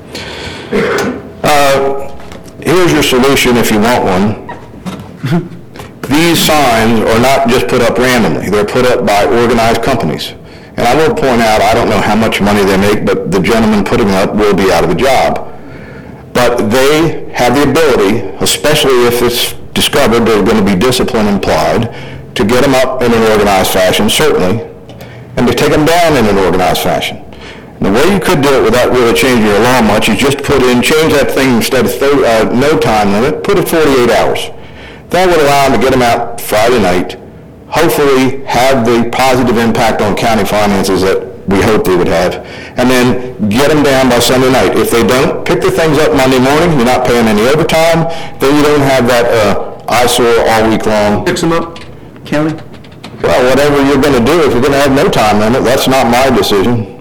Here's your solution if you want one. These signs are not just put up randomly. They're put up by organized companies. And I will point out, I don't know how much money they make, but the gentleman putting them up will be out of a job. But they have the ability, especially if it's discovered there's going to be discipline implied, to get them up in an organized fashion, certainly, and to take them down in an organized fashion. And the way you could do it without really changing your law much is just change that thing instead of no time limit, put it 48 hours. That would allow them to get them out Friday night, hopefully have the positive impact on county finances that we hope they would have, and then get them down by Sunday night. If they don't, pick the things up Monday morning, you're not paying any overtime, then you don't have that eyesore all week long. Fix them up, county? Well, whatever you're going to do, if you're going to have no time limit, that's not my decision.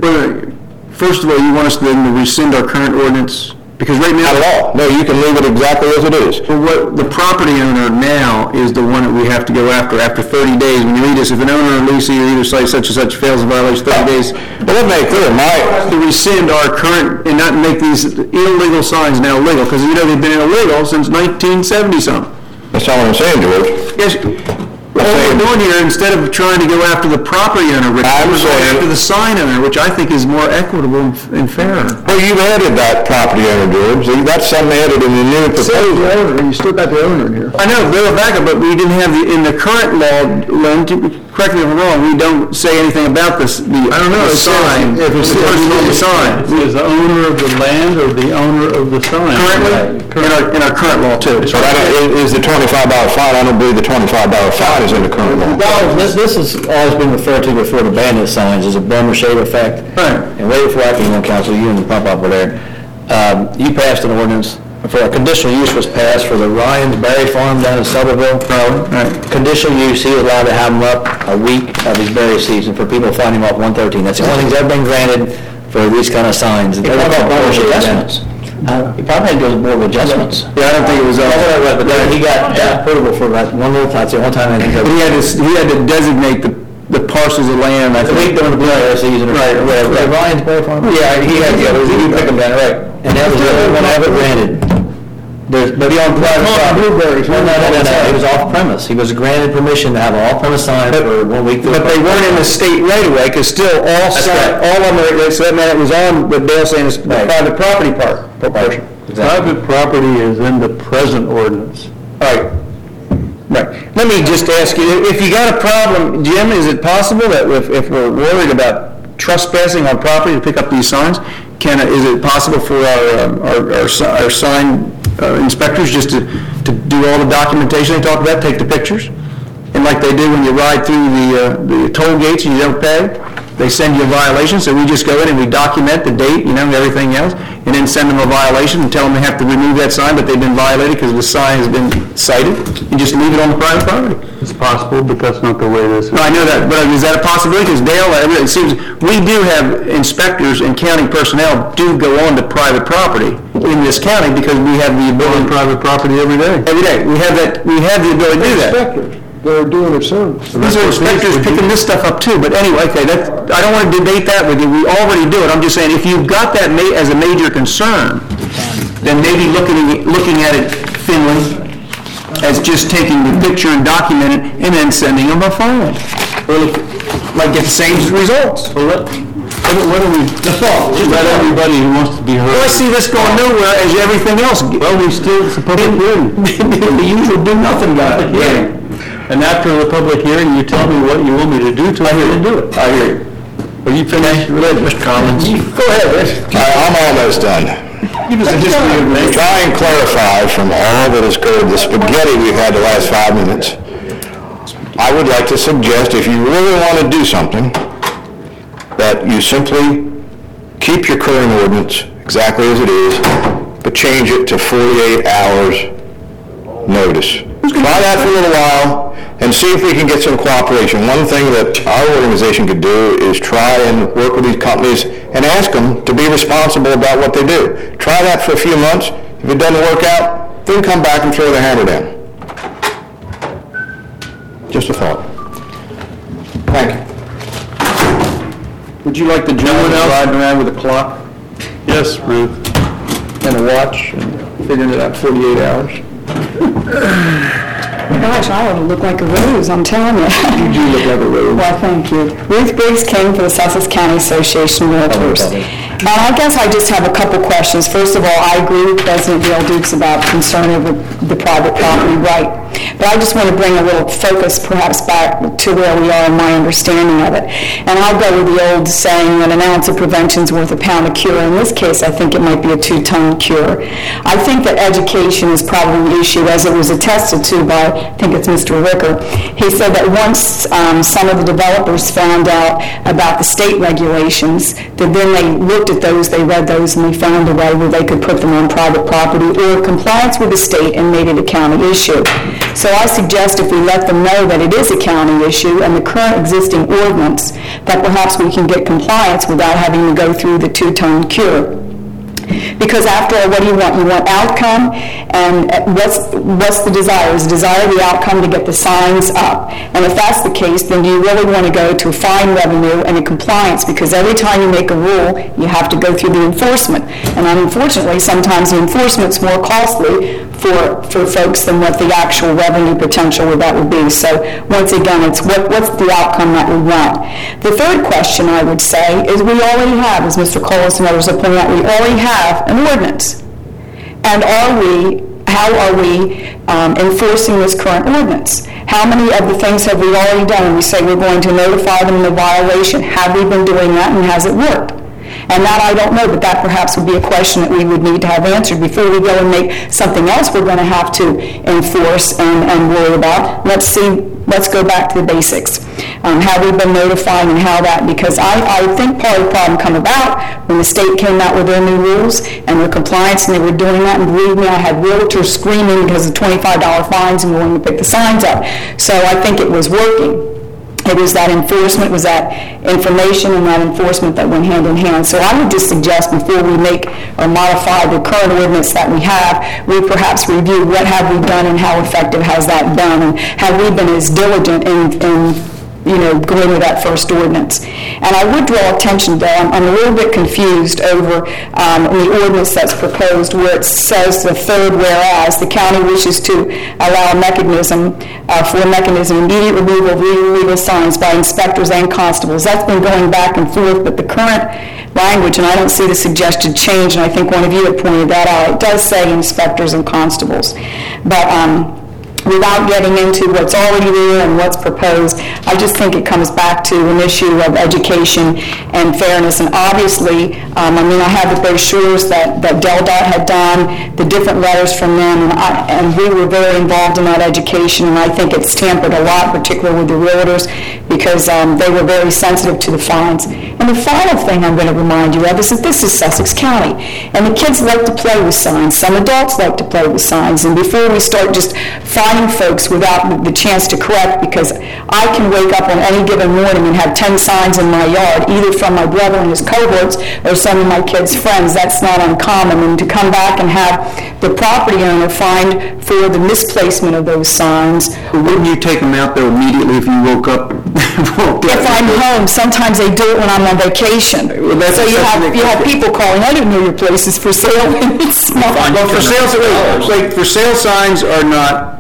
First of all, you want us then to rescind our current ordinance? Because right now... Not at all. No, you can leave it exactly as it is. Well, what the property owner now is the one that we have to go after 30 days. When you read this, if an owner or leasing or either site such and such fails in violation 30 days... But let me make clear, to rescind our current and not make these illegal signs now legal, because you know they've been illegal since 1970-something. That's all I'm saying, George. Yes. All we're doing here, instead of trying to go after the property owner, we're going after the sign owner, which I think is more equitable and fairer. Well, you've added that property owner, George. That's something added in the new proposal. You still got the owner in here. I know, Bill Backer, but we didn't have in the current law, Lynn, correct me if I'm wrong, we don't say anything about this, I don't know, the sign. If it's the sign. Is the owner of the land or the owner of the sign? Currently? In our current law, too. So is the $25 fine, I don't believe the $25 fine is in the current law. This has always been referred to before the bandit signs as a bummer shade effect. Right. And way before I came on council, you and the pump up were there. You passed an ordinance for a conditional use was passed for the Ryan's Berry Farm down in Somerville. Right. Conditional use, he was allowed to have them up a week of his berry season for people finding him off 113. That's the only thing that's ever been granted for these kind of signs. They talk about board of adjustments. He probably had to go to the board of adjustments. Yeah, I don't think it was. But then he got approval for that one little time. It's the only time I think of. He had to designate the parcels of land. I The week during the berry season. Right. Ryan's Berry Farm. Yeah, he had the others. You pick them down, right? And that was the only one ever granted. But he on private property. Blueberries. No. He was off premise. He was granted permission to have an off-premise sign for 1 week. But they weren't in the state right away, because still all of them are, so that meant it was on what Dale's saying is the private property part. Private property is in the present ordinance. Right. Let me just ask you, if you got a problem, Jim, is it possible that if we're worried about trespassing on property to pick up these signs, is it possible for our sign inspectors just to do all the documentation they talk about, take the pictures? And like they do when you ride through the toll gates and you don't pay, they send you a violation, so we just go in and we document the date, everything else, and then send them a violation and tell them they have to remove that sign, but they've been violated because the sign has been cited, and just leave it on the private property. It's possible, but that's not the way this is. No, I know that, but is that a possibility? Because Dale, it seems, we do have inspectors and county personnel do go on to private property in this county because we have the ability. Private property every day. Every day. We have the ability to do that. Inspectors, they're doing their service. These are inspectors picking this stuff up too, but anyway, okay, I don't want to debate that with you. We already do it. I'm just saying, if you've got that as a major concern, then maybe looking at it thinly, as just taking the picture and documenting it, and then sending them a file. Really, might get the same results. What do we, just let everybody who wants to be heard. Well, I see this going nowhere as everything else. Well, it's a public hearing. The usual do nothing about it. Yeah. And after the public hearing, you tell me what you want me to do to do it. I hear you. Are you finished? Mr. Collins? Go ahead, Rich. I'm almost done. Try and clarify from all that has occurred, the spaghetti we've had the last 5 minutes. I would like to suggest, if you really want to do something, that you simply keep your current ordinance exactly as it is, but change it to 48 hours notice. Try that for a little while and see if we can get some cooperation. One thing that our organization could do is try and work with these companies and ask them to be responsible about what they do. Try that for a few months. If it doesn't work out, then come back and throw the hammer down. Just a thought. Thank you. Would you like the gentleman riding around with a clock Yes, Ruth. and a watch and figuring it out 48 hours? Gosh, I ought to look like a rose, I'm telling you. You do look like a rose. Well, thank you. Ruth Briggs King for the Sussex County Association of Realtors. And I guess I just have a couple questions. First of all, I agree with President Dale Dukes about concern over the private property right. But I just want to bring a little focus perhaps back to where we are in my understanding of it. And I'll go with the old saying that an ounce of prevention is worth a pound of cure. In this case, I think it might be a 2-ton cure. I think that education is probably the issue, as it was attested to by, I think it's Mr. Ricker. He said that once some of the developers found out about the state regulations, that then they looked at those, they read those, and they found a way where they could put them on private property or compliance with the state and made it a county issue. So I suggest if we let them know that it is a county issue and the current existing ordinance, that perhaps we can get compliance without having to go through the 2-ton cure. Because after all, what do you want? You want outcome, and what's the desire? Is the desire the outcome to get the signs up? And if that's the case, then you really want to go to a fine revenue and a compliance, because every time you make a rule, you have to go through the enforcement. And unfortunately, sometimes the enforcement's more costly for folks than what the actual revenue potential of that would be. So once again, it's what's the outcome that we want. The third question I would say is we already have, as Mr. Collis and others have pointed out, we already have an ordinance. And how are we enforcing this current ordinance? How many of the things have we already done? We say we're going to notify them of the violation. Have we been doing that, and has it worked? And that I don't know, but that perhaps would be a question that we would need to have answered before we go and make something else we're going to have to enforce and worry about. Let's go back to the basics. Have we been notifying and how that, because I think part of the problem come about when the state came out with their new rules and their compliance, and they were doing that, and believe me, I had realtors screaming because of $25 fines and willing to pick the signs up. So I think it was working. It was that enforcement, was that information and that enforcement that went hand in hand. So I would just suggest before we make or modify the current ordinance that we have, we perhaps review what have we done and how effective has that been, and have we been as diligent in going with that first ordinance. And I would draw attention, though, I'm a little bit confused over the ordinance that's proposed where it says the third whereas the county wishes to allow a mechanism immediate removal of illegal signs by inspectors and constables. That's been going back and forth, but the current language, and I don't see the suggested change, and I think one of you had pointed that out, it does say inspectors and constables. But without getting into what's already there and what's proposed, I just think it comes back to an issue of education and fairness. And obviously, I have the brochures that DelDOT had done, the different letters from them, and we were very involved in that education, and I think it's tampered a lot, particularly with the realtors, because they were very sensitive to the fines. And the final thing I'm going to remind you of is that this is Sussex County, and the kids like to play with signs. Some adults like to play with signs, and before we start just fining folks without the chance to correct, because I can wake up on any given morning and have 10 signs in my yard, either from my brother and his cohorts or some of my kids' friends. That's not uncommon. And to come back and have the property owner fined for the misplacement of those signs. Wouldn't you take them out there immediately if you woke up? If I'm home, sometimes they do it when I'm on vacation. So you have people calling, I didn't know your place is for sale. It's not. Well, for sale signs are not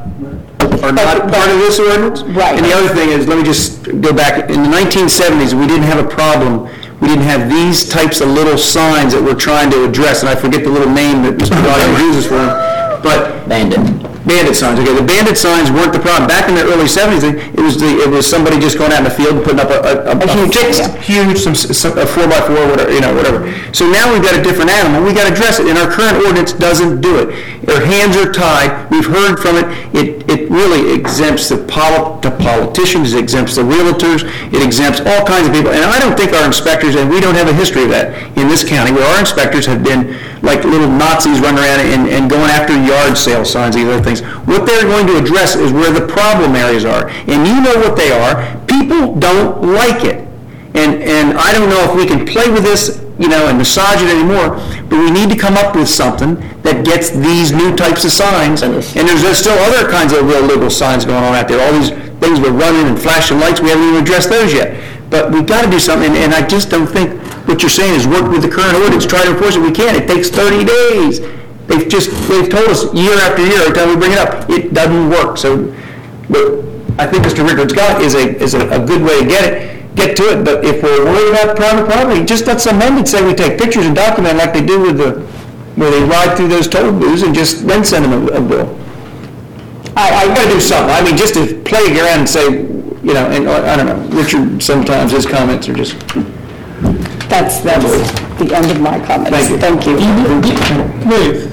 part of this ordinance. Right. And the other thing is, let me just go back. In the 1970s, we didn't have a problem we didn't have these types of little signs that we're trying to address, and I forget the little name that Mr. Dodger uses for them, but... Bandit signs, okay, the bandit signs weren't the problem. Back in the early 70s, it was somebody just going out in the field and putting up a fixed, huge, a 4x4, whatever. So now we've got a different animal, we got to address it, and our current ordinance doesn't do it. Our hands are tied, we've heard from it, it really exempts the politicians, it exempts the realtors, it exempts all kinds of people, and I don't think our inspectors, and we don't have a history of that in this county, where our inspectors have been like little Nazis running around and going after yard sale signs, these other things. What they're going to address is where the problem areas are, and you know what they are. People don't like it, and I don't know if we can play with this, and massage it anymore, but we need to come up with something that gets these new types of signs, and there's still other kinds of real legal signs going on out there, all these things with running and flashing lights, we haven't even addressed those yet. But we've got to do something, and I just don't think what you're saying is work with the current ordinance, try to enforce it. We can't. It takes 30 days. They've told us year after year every time we bring it up, it doesn't work. So, but I think Mr. Rickard's got is a good way to get to it. But if we're worried about private property, just let some amendment say we take pictures and document like they do with where they ride through those toll booths and just then send them a bill. I've got to do something. I mean, just to play around and say, and I don't know. Richard, sometimes his comments are just... That's the end of my comments. Thank you. Ruth,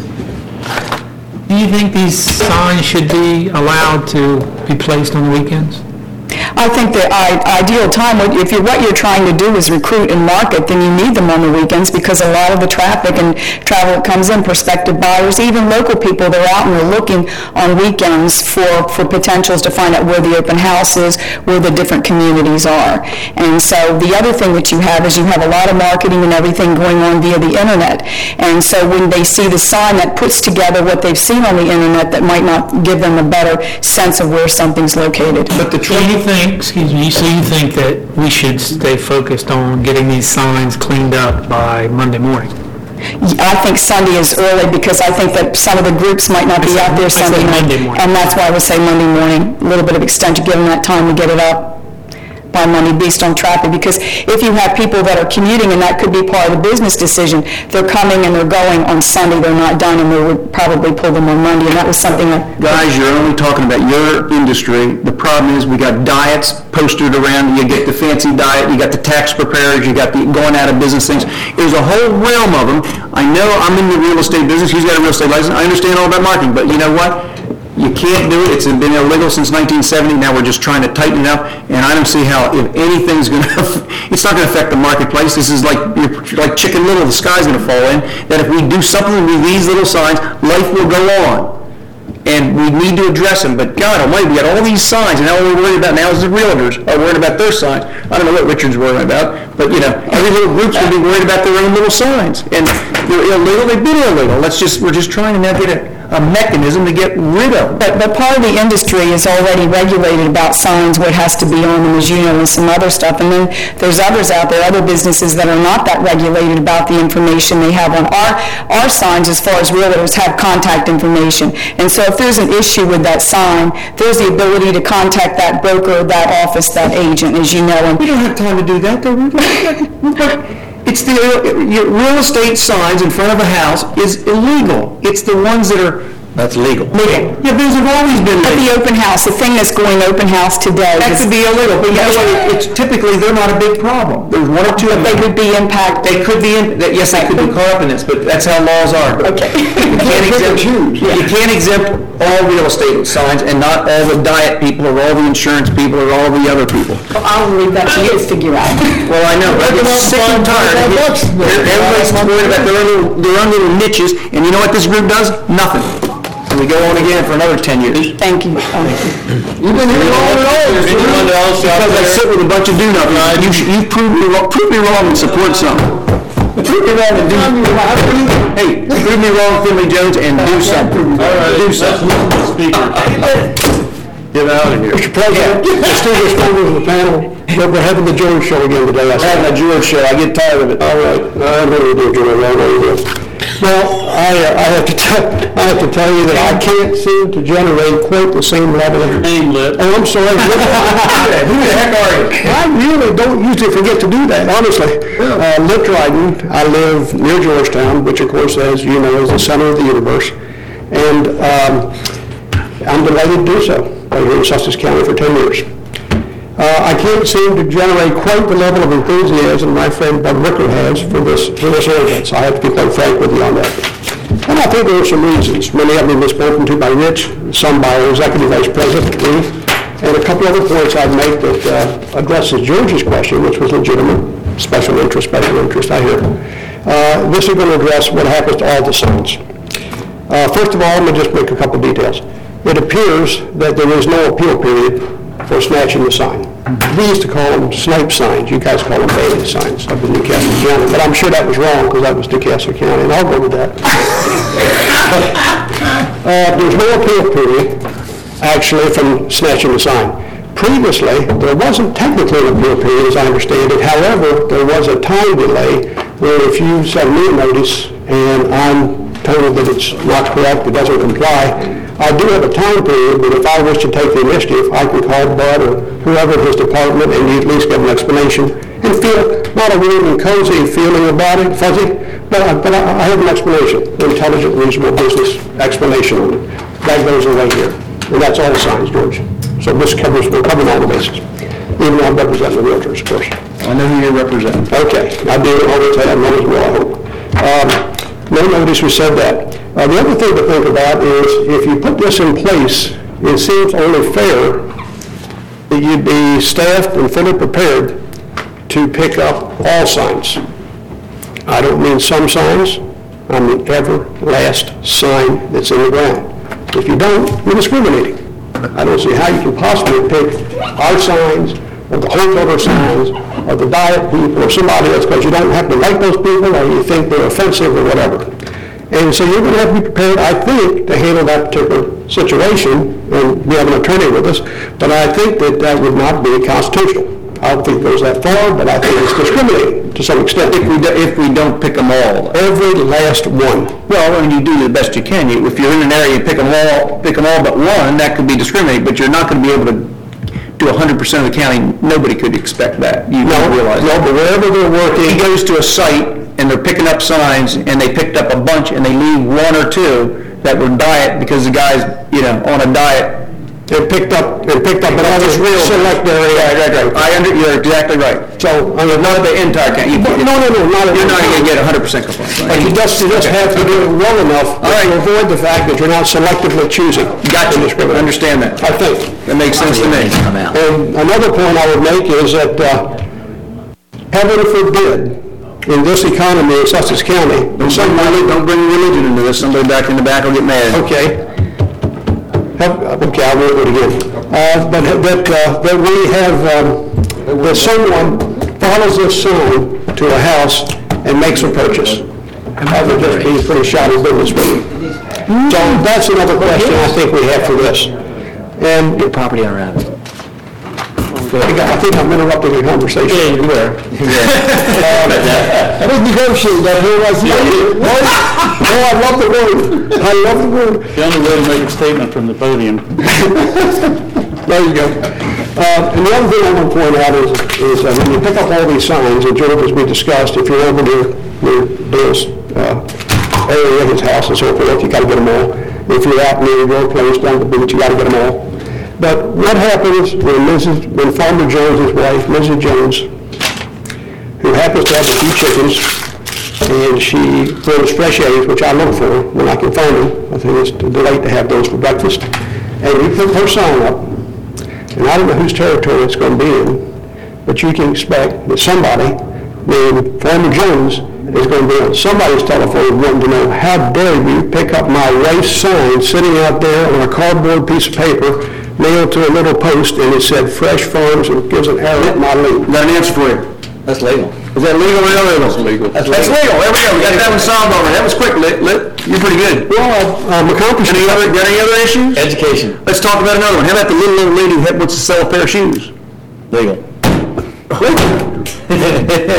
do you think these signs should be allowed to be placed on the weekends? I think the ideal time, if what you're trying to do is recruit and market, then you need them on the weekends because a lot of the traffic and travel that comes in, prospective buyers, even local people, they're out and they're looking on weekends for potentials to find out where the open house is, where the different communities are. And so the other thing that you have is you have a lot of marketing and everything going on via the internet. And so when they see the sign that puts together what they've seen on the internet, that might not give them a better sense of where something's located. But the so you think that we should stay focused on getting these signs cleaned up by Monday morning? I think Sunday is early because I think that some of the groups might not be out there Sunday night. Monday morning. And that's why I would say Monday morning, a little bit of extension, give them that time to get it up by Monday based on traffic. Because if you have people that are commuting, and that could be part of the business decision, they're coming and they're going on Sunday, they're not done, and they would probably pull them on Monday, and that was something that... Guys, you're only talking about your industry. The problem is we got diets posted around. You get the fancy diet, you got the tax preparers, you got the going out of business things. There's a whole realm of them. I know I'm in the real estate business. He's got a real estate license. I understand all about marketing, but you know what? You can't do it. It's been illegal since 1970. Now we're just trying to tighten it up, and I don't see how, if anything's going to, it's not going to affect the marketplace. This is like Chicken Little, the sky's going to fall in, that if we do something with these little signs, life will go on. And we need to address them. But God almighty, we got all these signs, and now what we're worried about now is the realtors are worried about their signs. I don't know what Richard's worried about, but every little group's going to be worried about their own little signs. And they're illegal, they've been illegal. We're just trying to now get a mechanism to get rid of. But part of the industry is already regulated about signs, what has to be on them, as you know, and some other stuff. And then there's others out there, other businesses that are not that regulated about the information they have on our signs as far as realtors have contact information. And so if there's an issue with that sign, there's the ability to contact that broker, that office, that agent, as you know. And we don't have time to do that, though. It's your real estate signs in front of a house is illegal. It's the ones that are... That's legal. Legal. Yeah, those have always been legal. At the open house, the thing that's going open house today. That could be illegal, but it's typically, they're not a big problem. There's one or two of them. They would be impacted. They could be, yes, they could be caught up in this, but that's how laws are. Okay. You can't exempt all real estate signs and not all the diet people or all the insurance people or all the other people. Well, I'll leave that to you to figure out. Well, I know, but I'm sick and tired. Everybody's worried about their own little niches, and you know what this group does? Nothing. And we go on again for another 10 years. Thank you. You've been here all along. Because I sit with a bunch of do-nothings. You prove me wrong and support something. Prove me wrong and do something. Hey, prove me wrong, Finley Jones, and do something. Do something. Speaker. Get out of here. Mr. President, distinguished members of the panel, we're having the George Show again today. I'm having a George Show. I get tired of it. All right. I'm ready to do it, George. I'm ready to do it. Well, I have to tell you that I can't seem to generate quite the same level of... Name lit. Oh, I'm sorry. Who the heck are you? I really don't usually forget to do that, honestly. Lit Dryden, I live near Georgetown, which of course, as you know, is the center of the universe. And I'm delighted to do so. I've been here in Sussex County for 10 years. I can't seem to generate quite the level of enthusiasm my friend Bud Ricker has for this ordinance. I have to be quite frank with you on that. And I think there are some reasons. Many of them have been spoken to by Rich, some by our Executive Vice President, Ruth, and a couple other points I'd make that addresses George's question, which was legitimate. Special interest, I hear. This is going to address what happens to all the signs. First of all, let me just make a couple details. It appears that there is no appeal period for snatching the sign. We used to call them snipe signs. You guys call them bailey signs up in Newcastle County. But I'm sure that was wrong because that was Newcastle County, and I'll go with that. There's no appeal period, actually, from snatching the sign. Previously, there wasn't technically an appeal period, as I understand it. However, there was a time delay where if you send me a notice and I'm told that it's not correct, it doesn't comply, I do have a time period, but if I wish to take the initiative, I can call Bud or whoever in his department and you at least get an explanation and feel not a warm and cozy feeling about it, fuzzy, but I have an explanation, an intelligent, reasonable business explanation on it. That goes away here. And that's all the signs, George. So this we're covering all the bases, even though I'm representing the realtors, of course. I know who you're representing. Okay, I do all the time, I as well, I hope. No notice we said that. The other thing to think about is if you put this in place, it seems only fair that you'd be staffed and fully prepared to pick up all signs. I don't mean some signs, I mean every last sign that's in the ground. If you don't, you're discriminating. I don't see how you can possibly pick our signs, or the home builder signs, or the diet people, or somebody else, because you don't happen to like those people, or you think they're offensive, or whatever. And so you're going to have to be prepared, I think, to handle that particular situation, and we have an attorney with us, but I think that that would not be constitutional. I don't think it goes that far, but I think it's discriminating to some extent. If we don't pick them all. Every last one. Well, I mean, you do the best you can. If you're in an area and pick them all but one, that could be discriminating, but you're not going to be able to do 100% of the county. Nobody could expect that. You don't realize that. No, but wherever they're working. He goes to a site and they're picking up signs and they picked up a bunch and they leave one or two that were diet because the guy's, on a diet. They're picked up another select area. Right. You're exactly right. So, not the entire county. No, you're not going to get 100% compliance. But you just have to do it well enough to avoid the fact that you're not selectively choosing. Gotcha. I understand that. I think. That makes sense to me. And another point I would make is that, heaven forbid, in this economy in Sussex County, don't bring religion into this. Somebody back in the back will get mad. Okay. I won't do it again. That we have, that someone follows this sign to a house and makes a purchase. That would just be a pretty shoddy business with me. So that's another question I think we have for this. And Your property owner out of it. I think I'm interrupting your conversation. Yeah, you were. I didn't negotiate that here. I love the word. I love the word. The only way to make a statement from the podium. There you go. And the other thing I want to point out is when you pick up all these signs, and George, as we discussed, if you're over near Bill's area, his house and so forth, you got to get them all. If you're out near your place down the beach, you got to get them all. But what happens when Farmer Jones's wife, Mrs. Jones, who happens to have a few chickens, and she grows fresh eggs, which I look for when I can find them. I think it's a delight to have those for breakfast. And you put her sign up, and I don't know whose territory it's going to be in, but you can expect that somebody named Farmer Jones is going to be on somebody's telephone wanting to know, how dare you pick up my race sign sitting out there on a cardboard piece of paper nailed to a little post, and it said Fresh Farms, and it gives an arrow at my legal. Got an answer for you. That's legal. Is that legal or illegal? That's legal. That's legal. There we go. We got that one solved already. That was quick, Lit. You're pretty good. Well, I'm accomplished. Got any other issues? Education. Let's talk about another one. How about the little old lady who wants to sell a pair of shoes? Legal.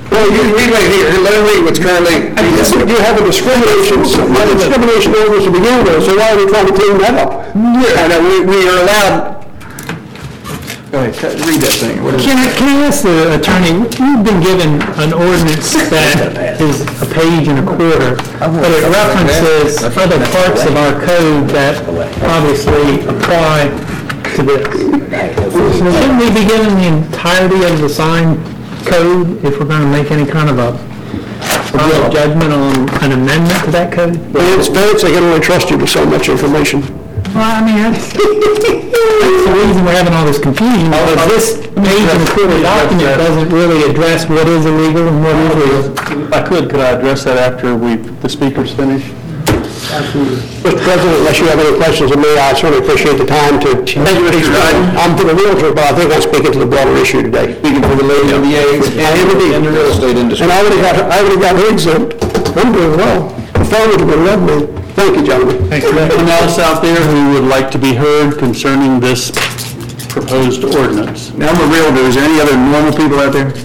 Well, you read right here, let me read what's currently, you have a discrimination ordinance to begin with, so why are we trying to clean that up? And we are allowed. Go ahead, read that thing. What is it? Can I ask the attorney, we've been given an ordinance that is a page and a quarter, but it references other parts of our code that obviously apply to this. Shouldn't we be given the entirety of the sign code if we're going to make any kind of a final judgment on an amendment to that code? It's they can only trust you with so much information. Well, I mean, that's the reason we're having all this confusion, because this page and a quarter document doesn't really address what is illegal and what is legal. If I could I address that after the speakers finish? Absolutely. Mr. President, unless you have any questions of me, I certainly appreciate the time to. Thank you, Mr. Ryan. I'm to the realtor, but I think I'm speaking to the broader issue today. Speaking for the lady of the eggs and the real estate industry. And I already got exempt. I'm doing well. The farmers will love me. Thank you, gentlemen. Thank you. Anyone else out there who would like to be heard concerning this proposed ordinance? Now I'm a realtor. Is there any other normal people out there?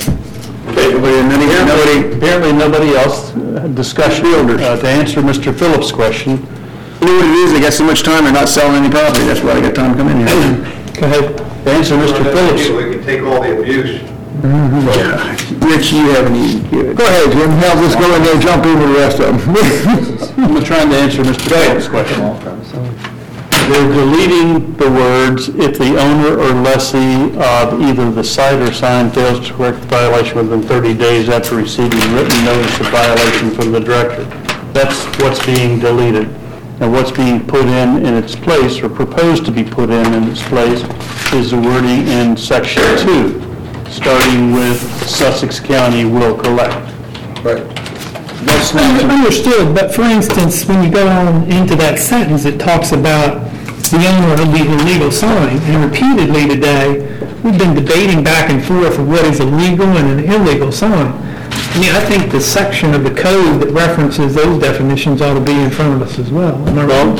Apparently nobody else. Discussion. To answer Mr. Phillips' question. You know what it is? They got so much time, they're not selling any property. That's why they got time to come in here. Go ahead. To answer Mr. Phillips. We can take all the abuse. Rich, you haven't even... Go ahead, Jim. Hell, let's go in there and jump into the rest of them. I'm trying to answer Mr. Phillips' question. They're deleting the words, if the owner or lessee of either the site or sign fails to correct the violation within 30 days after receiving written notice of violation from the director. That's what's being deleted. And what's being put in its place, or proposed to be put in its place, is the wording in section 2, starting with Sussex County will collect. Right. That's Understood, but for instance, when you go on into that sentence, it talks about the owner of the illegal sign, and repeatedly today, we've been debating back and forth of what is a legal and an illegal sign. I mean, I think the section of the code that references those definitions ought to be in front of us as well. Am I wrong?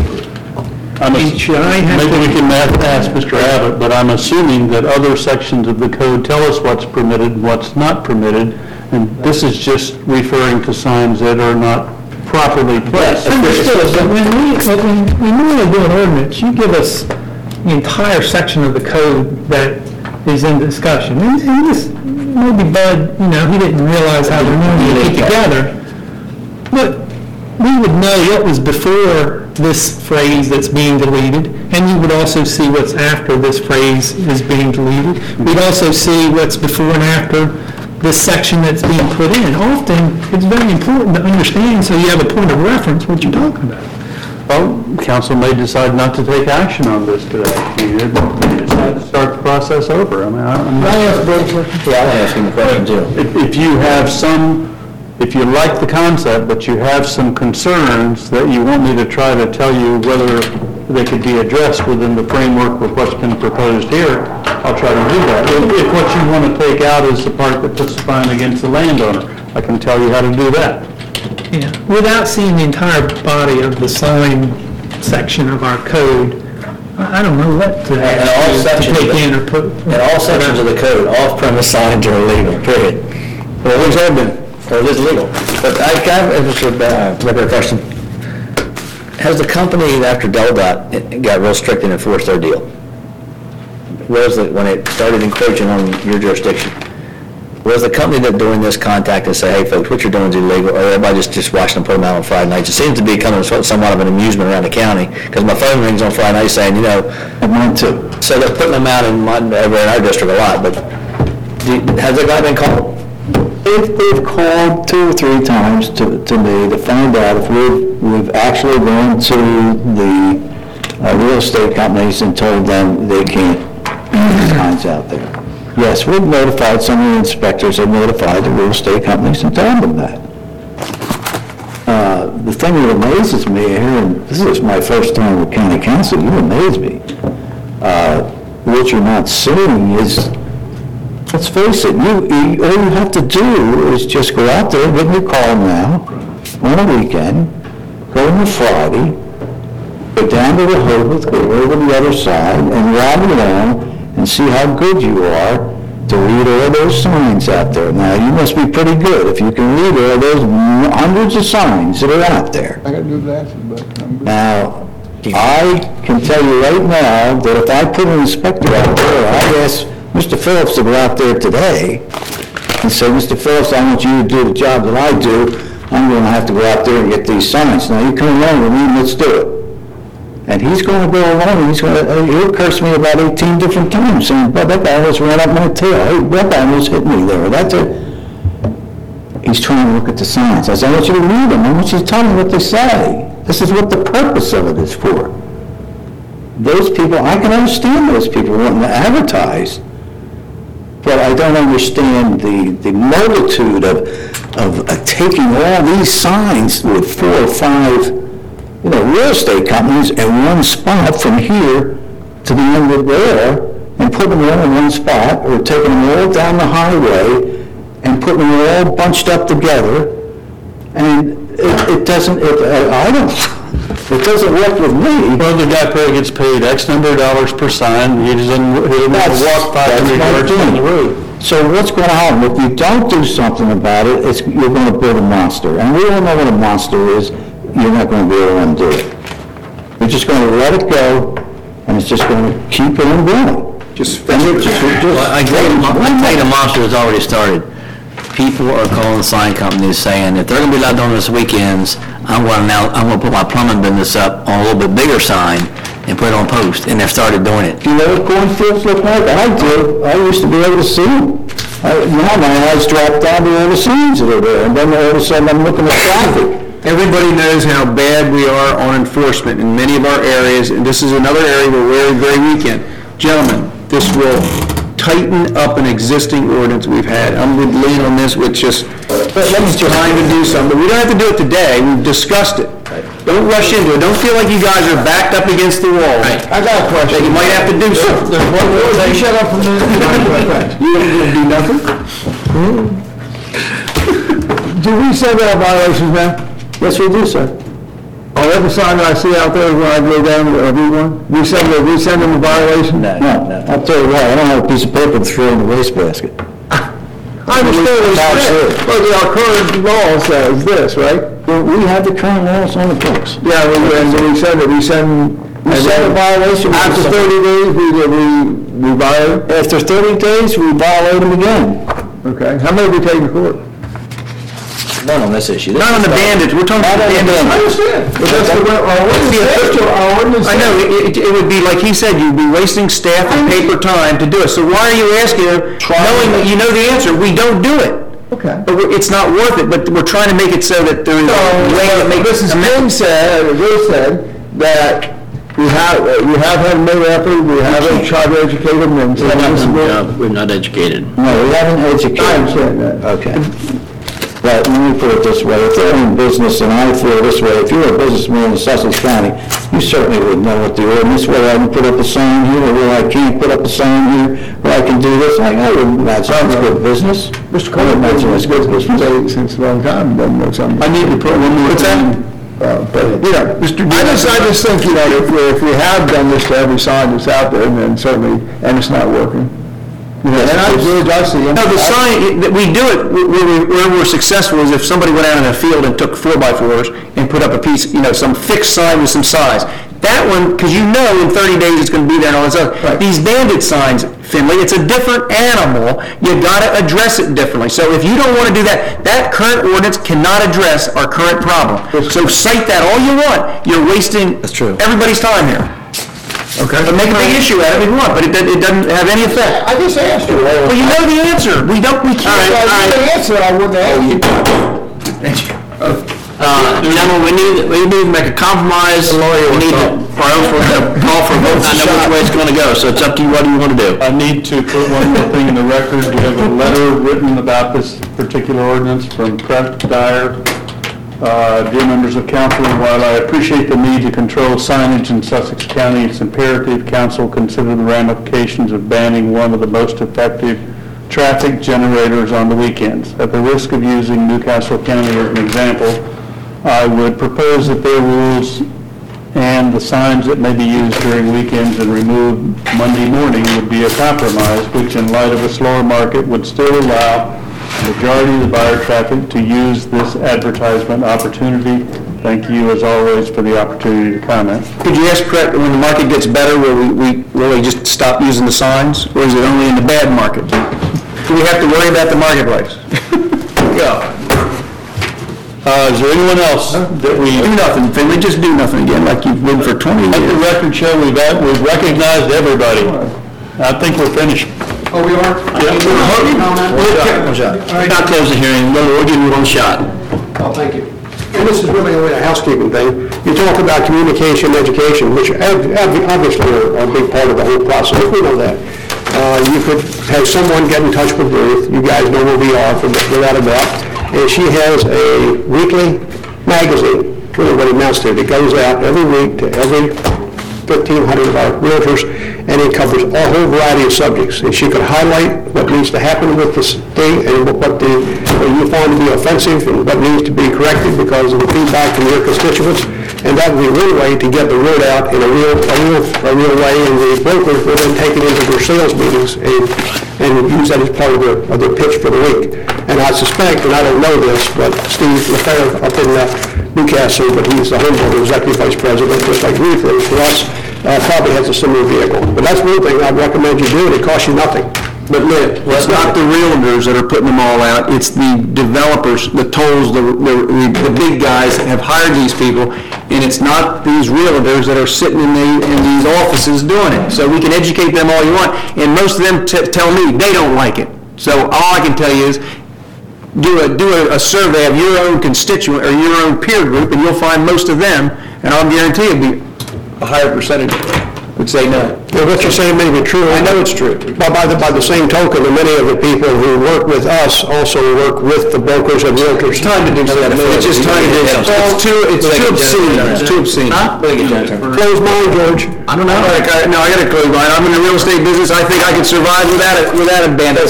Maybe we can ask Mr. Abbott, but I'm assuming that other sections of the code tell us what's permitted and what's not permitted, and this is just referring to signs that are not properly placed. Understood, but when we normally do an ordinance, you give us the entire section of the code that is in discussion. And this, maybe Bud, he didn't realize how they're normally put together, but we would know what was before this phrase that's being deleted, and you would also see what's after this phrase is being deleted. We'd also see what's before and after this section that's being put in. Often, it's very important to understand so you have a point of reference what you're talking about. Well, council may decide not to take action on this today. You decide to start the process over. I mean, Can I ask Bud a question? Yeah, I'm asking the question too. If you like the concept, but you have some concerns that you want me to try to tell you whether they could be addressed within the framework of what's been proposed here, I'll try to do that. If what you want to take out is the part that puts the fine against the landowner, I can tell you how to do that. Yeah, without seeing the entire body of the sign section of our code, I don't know what to take in or put. In all sections of the code, off-premise signs are illegal, period. Well, at least have been, or it is legal. But I kind of interested, regular question. Has the company, after DelDOT got real strict and enforced their deal, when it started encroaching on your jurisdiction, was the company that doing this contact and say, hey folks, what you're doing is illegal, or everybody just watching them put them out on Friday nights? It seems to be becoming somewhat of an amusement around the county, because my phone rings on Friday night saying, Mine too. So they're putting them out over in our district a lot, but has that guy been called? They've called 2 or 3 times to me to find out if we've actually gone to the real estate companies and told them they can't put signs out there. Yes, we've notified, some of the inspectors have notified the real estate companies and told them that. The thing that amazes me here, and this is my first time with county council, you amaze me. What you're not seeing is, let's face it, all you have to do is just go out there, get in your car now, on a weekend, go on a Friday, go down to the Rehoboth, go over the other side, and ride along and see how good you are to read all those signs out there. Now, you must be pretty good if you can read all those hundreds of signs that are out there. I got new glasses, but I'm good. Now, I can tell you right now that if I put an inspector out there, I'd ask Mr. Phillips to go out there today and say, Mr. Phillips, I want you to do the job that I do. I'm going to have to go out there and get these signs. Now, you come along with me and let's do it. And he's going to go along and he'll curse me about 18 different times saying, "But that guy almost ran up my tail. Hey, that guy almost hit me there." That's it. He's trying to look at the signs. I said, I want you to read them. I want you to tell me what they say. This is what the purpose of it is for. Those people, I can understand those people wanting to advertise, but I don't understand the multitude of taking all these signs with 4 or 5 real estate companies in one spot from here to the end of there, and putting them all in one spot, or taking them all down the highway and putting them all bunched up together, and it doesn't work with me. Well, the guy probably gets paid X number of dollars per sign, he doesn't walk 500 yards down the road. So what's going to happen? If you don't do something about it, you're going to build a monster. And we all know what a monster is. You're not going to be able to undo it. You're just going to let it go, and it's just going to keep it on going. I tell you, the monster has already started. People are calling sign companies saying, if they're going to be allowed on this weekends, I'm going to put my plumbing business up on a little bit bigger sign and put it on post, and they've started doing it. Do you know what cornfields look like? I do. I used to be able to see them. Now my eyes drop down to all the signs that are there, and then all of a sudden I'm looking at traffic. Everybody knows how bad we are on enforcement in many of our areas, and this is another area where we're very weekend. Gentlemen, this will tighten up an existing ordinance we've had. I'm going to lean on this with just trying to do something. We don't have to do it today. We've discussed it. Don't rush into it. Don't feel like you guys are backed up against the wall. I got a question. You might have to do something. There's one more thing. Shut up for a minute. You ain't going to do nothing? Do we send out violations now? Yes, we do, sir. On every sign that I see out there when I go down to everyone, we send them a violation? No. I'll tell you what, I don't have a piece of paper to throw in the wastebasket. I understand what you're saying, but our current law says this, right? Well, we have the current laws on the books. Yeah, we send a violation. After 30 days, we violate? After 30 days, we violate them again. Okay, how many have we taken to court? Not on this issue. Not on the bandits. We're talking about the bandits. I understand. But that's our ordinance. I know, it would be, like he said, you'd be wasting staff and paper time to do it. So why are you asking him, knowing that you know the answer? We don't do it. Okay. But it's not worth it, but we're trying to make it so that there is a way to make Mrs. King said, or Will said, that we have had no effort, we haven't tried to educate them. We're not educated. No, we haven't educated. I understand that. Okay. But let me put it this way, if they're in business, and I feel this way, if you're a businessman in Sussex County, you certainly would know what the ordinance, where I can put up a sign here, or where I can't put up a sign here, where I can do this, I wouldn't imagine that's good business. Mr. Cole, imagine that's good business since a long time, doesn't know something. I need to put one more. What's that? But, Mr. I just think, if we have done this to every sign that's out there, then certainly, and it's not working. No, the sign, we do it where we're successful is if somebody went out in a field and took 4x4s and put up a piece, some fixed sign with some size. That one, because in 30 days it's going to be there and all this other. Right. These bandit signs, Finley, it's a different animal. You got to address it differently. So if you don't want to do that, that current ordinance cannot address our current problem. So cite that all you want. You're wasting everybody's time here. Okay. But make a big issue out of it if you want, but it doesn't have any effect. I just asked you. Well, you know the answer. We can't. All right. The answer, I wouldn't ask you. Gentlemen, we need to make a compromise. Or else we're going to call for a vote. I know which way it's going to go, so it's up to you. What do you want to do? I need to put one more thing in the record. We have a letter written about this particular ordinance from Brett Dyer. Dear members of council, while I appreciate the need to control signage in Sussex County, it's imperative council consider the ramifications of banning one of the most effective traffic generators on the weekends. At the risk of using Newcastle County as an example, I would propose that their rules and the signs that may be used during weekends and removed Monday morning would be a compromise, which in light of a slower market would still allow the majority of the buyer traffic to use this advertisement opportunity. Thank you, as always, for the opportunity to comment. Could you ask Brett, when the market gets better, will we really just stop using the signs, or is it only in the bad market? Do we have to worry about the marketplace? Yeah. Is there anyone else that we... Do nothing, Finley, just do nothing again, like you've been for 20 years. Let the record show we've recognized everybody. I think we're finished. Oh, we are? Not close the hearing, we'll give you one shot. Oh, thank you. And this is really only a housekeeping thing. You talk about communication, education, which obviously are a big part of the whole process. We know that. You could have someone get in touch with Ruth. You guys know where we are without a doubt. And she has a weekly magazine, really what it amounts to. It goes out every week to every 1,500 of our realtors, and it covers a whole variety of subjects. And she could highlight what needs to happen with the state and what you find to be offensive and what needs to be corrected because of the feedback from your constituents. And that would be one way to get the word out in a real way, and the brokers will then take it into their sales meetings and use that as part of their pitch for the week. And I suspect, and I don't know this, but Steve LaFleur up in Newcastle, but he's the homeowner executive vice president, just like Ruth is for us, probably has a similar vehicle. But that's one thing I'd recommend you do, and it costs you nothing. But look, it's not the realtors that are putting them all out, it's the developers, the tolls, the big guys that have hired these people, and it's not these realtors that are sitting in these offices doing it. So we can educate them all you want, and most of them tell me they don't like it. So all I can tell you is, do a survey of your own constituent or your own peer group, and you'll find most of them, and I'll guarantee it'll be a higher percentage would say no. Well, what you're saying may be true. I know it's true. But by the same token, many of the people who work with us also work with the brokers and realtors. It's time to do something. It's just time to do something. It's too obscene. It's too obscene. Close mine, George. I don't know. No, I got to close mine. I'm in the real estate business. I think I could survive without a bandit.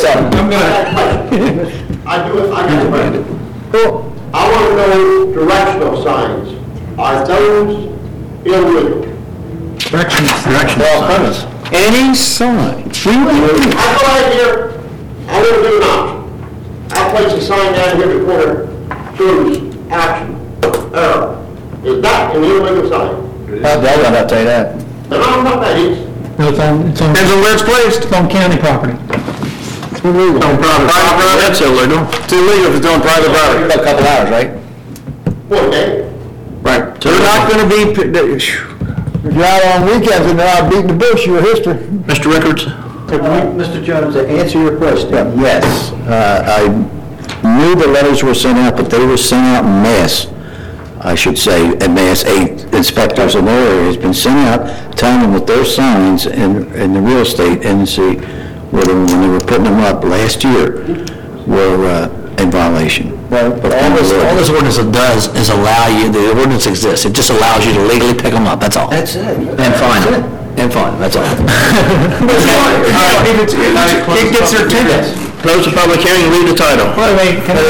I got a question. I want to know directional signs. Are those illegal? Directional signs. Any sign. I go out here, I live in an option. I place a sign down here at the corner, choose action, error. Is that an illegal sign? I'll tell you that. And I don't know what that is. No, it's on, Depends on where it's placed. it's on county property. It's illegal. On private property. That's illegal. It's illegal if it's on private property. About a couple hours, right? One day. Right. So they're not going to be... If you're out on weekends and they're out beating the bush, you're history. Mr. Rickards? Mr. Jones, to answer your question, yes. I knew the letters were sent out, but they were sent out en masse, I should say, en masse. 8 inspectors in their area has been sent out telling them that their signs in the real estate agency, when they were putting them up last year, were in violation. But all this ordinance does is allow you, the ordinance exists, it just allows you to legally pick them up, that's all. That's it. And fine, that's all. It gets their tickets. Close the public hearing and read the title. Wait, can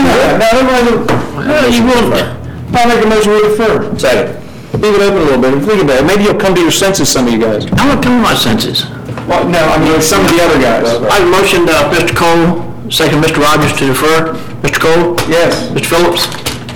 I? You will. I'll make a motion to defer. Second. Leave it open a little bit. Think about it. Maybe you'll come to your senses, some of you guys. I'm not coming to my senses. Well, no, I mean, some of the other guys. I motioned Mr. Cole, second Mr. Rogers to defer. Mr. Cole? Yes. Mr. Phillips?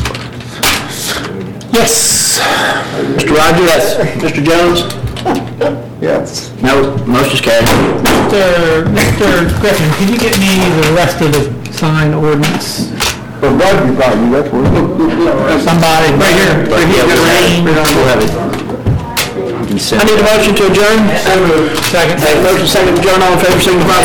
Yes. Mr. Rogers? Yes. Mr. Jones? Yes. No, motion's carried. Mr. Griffin, could you get me the rest of the sign ordinance? Well, Bud, you probably, that's what. Somebody, right here. We'll have it. I need a motion to adjourn. Second. Motion second to adjourn, all in favor, signify by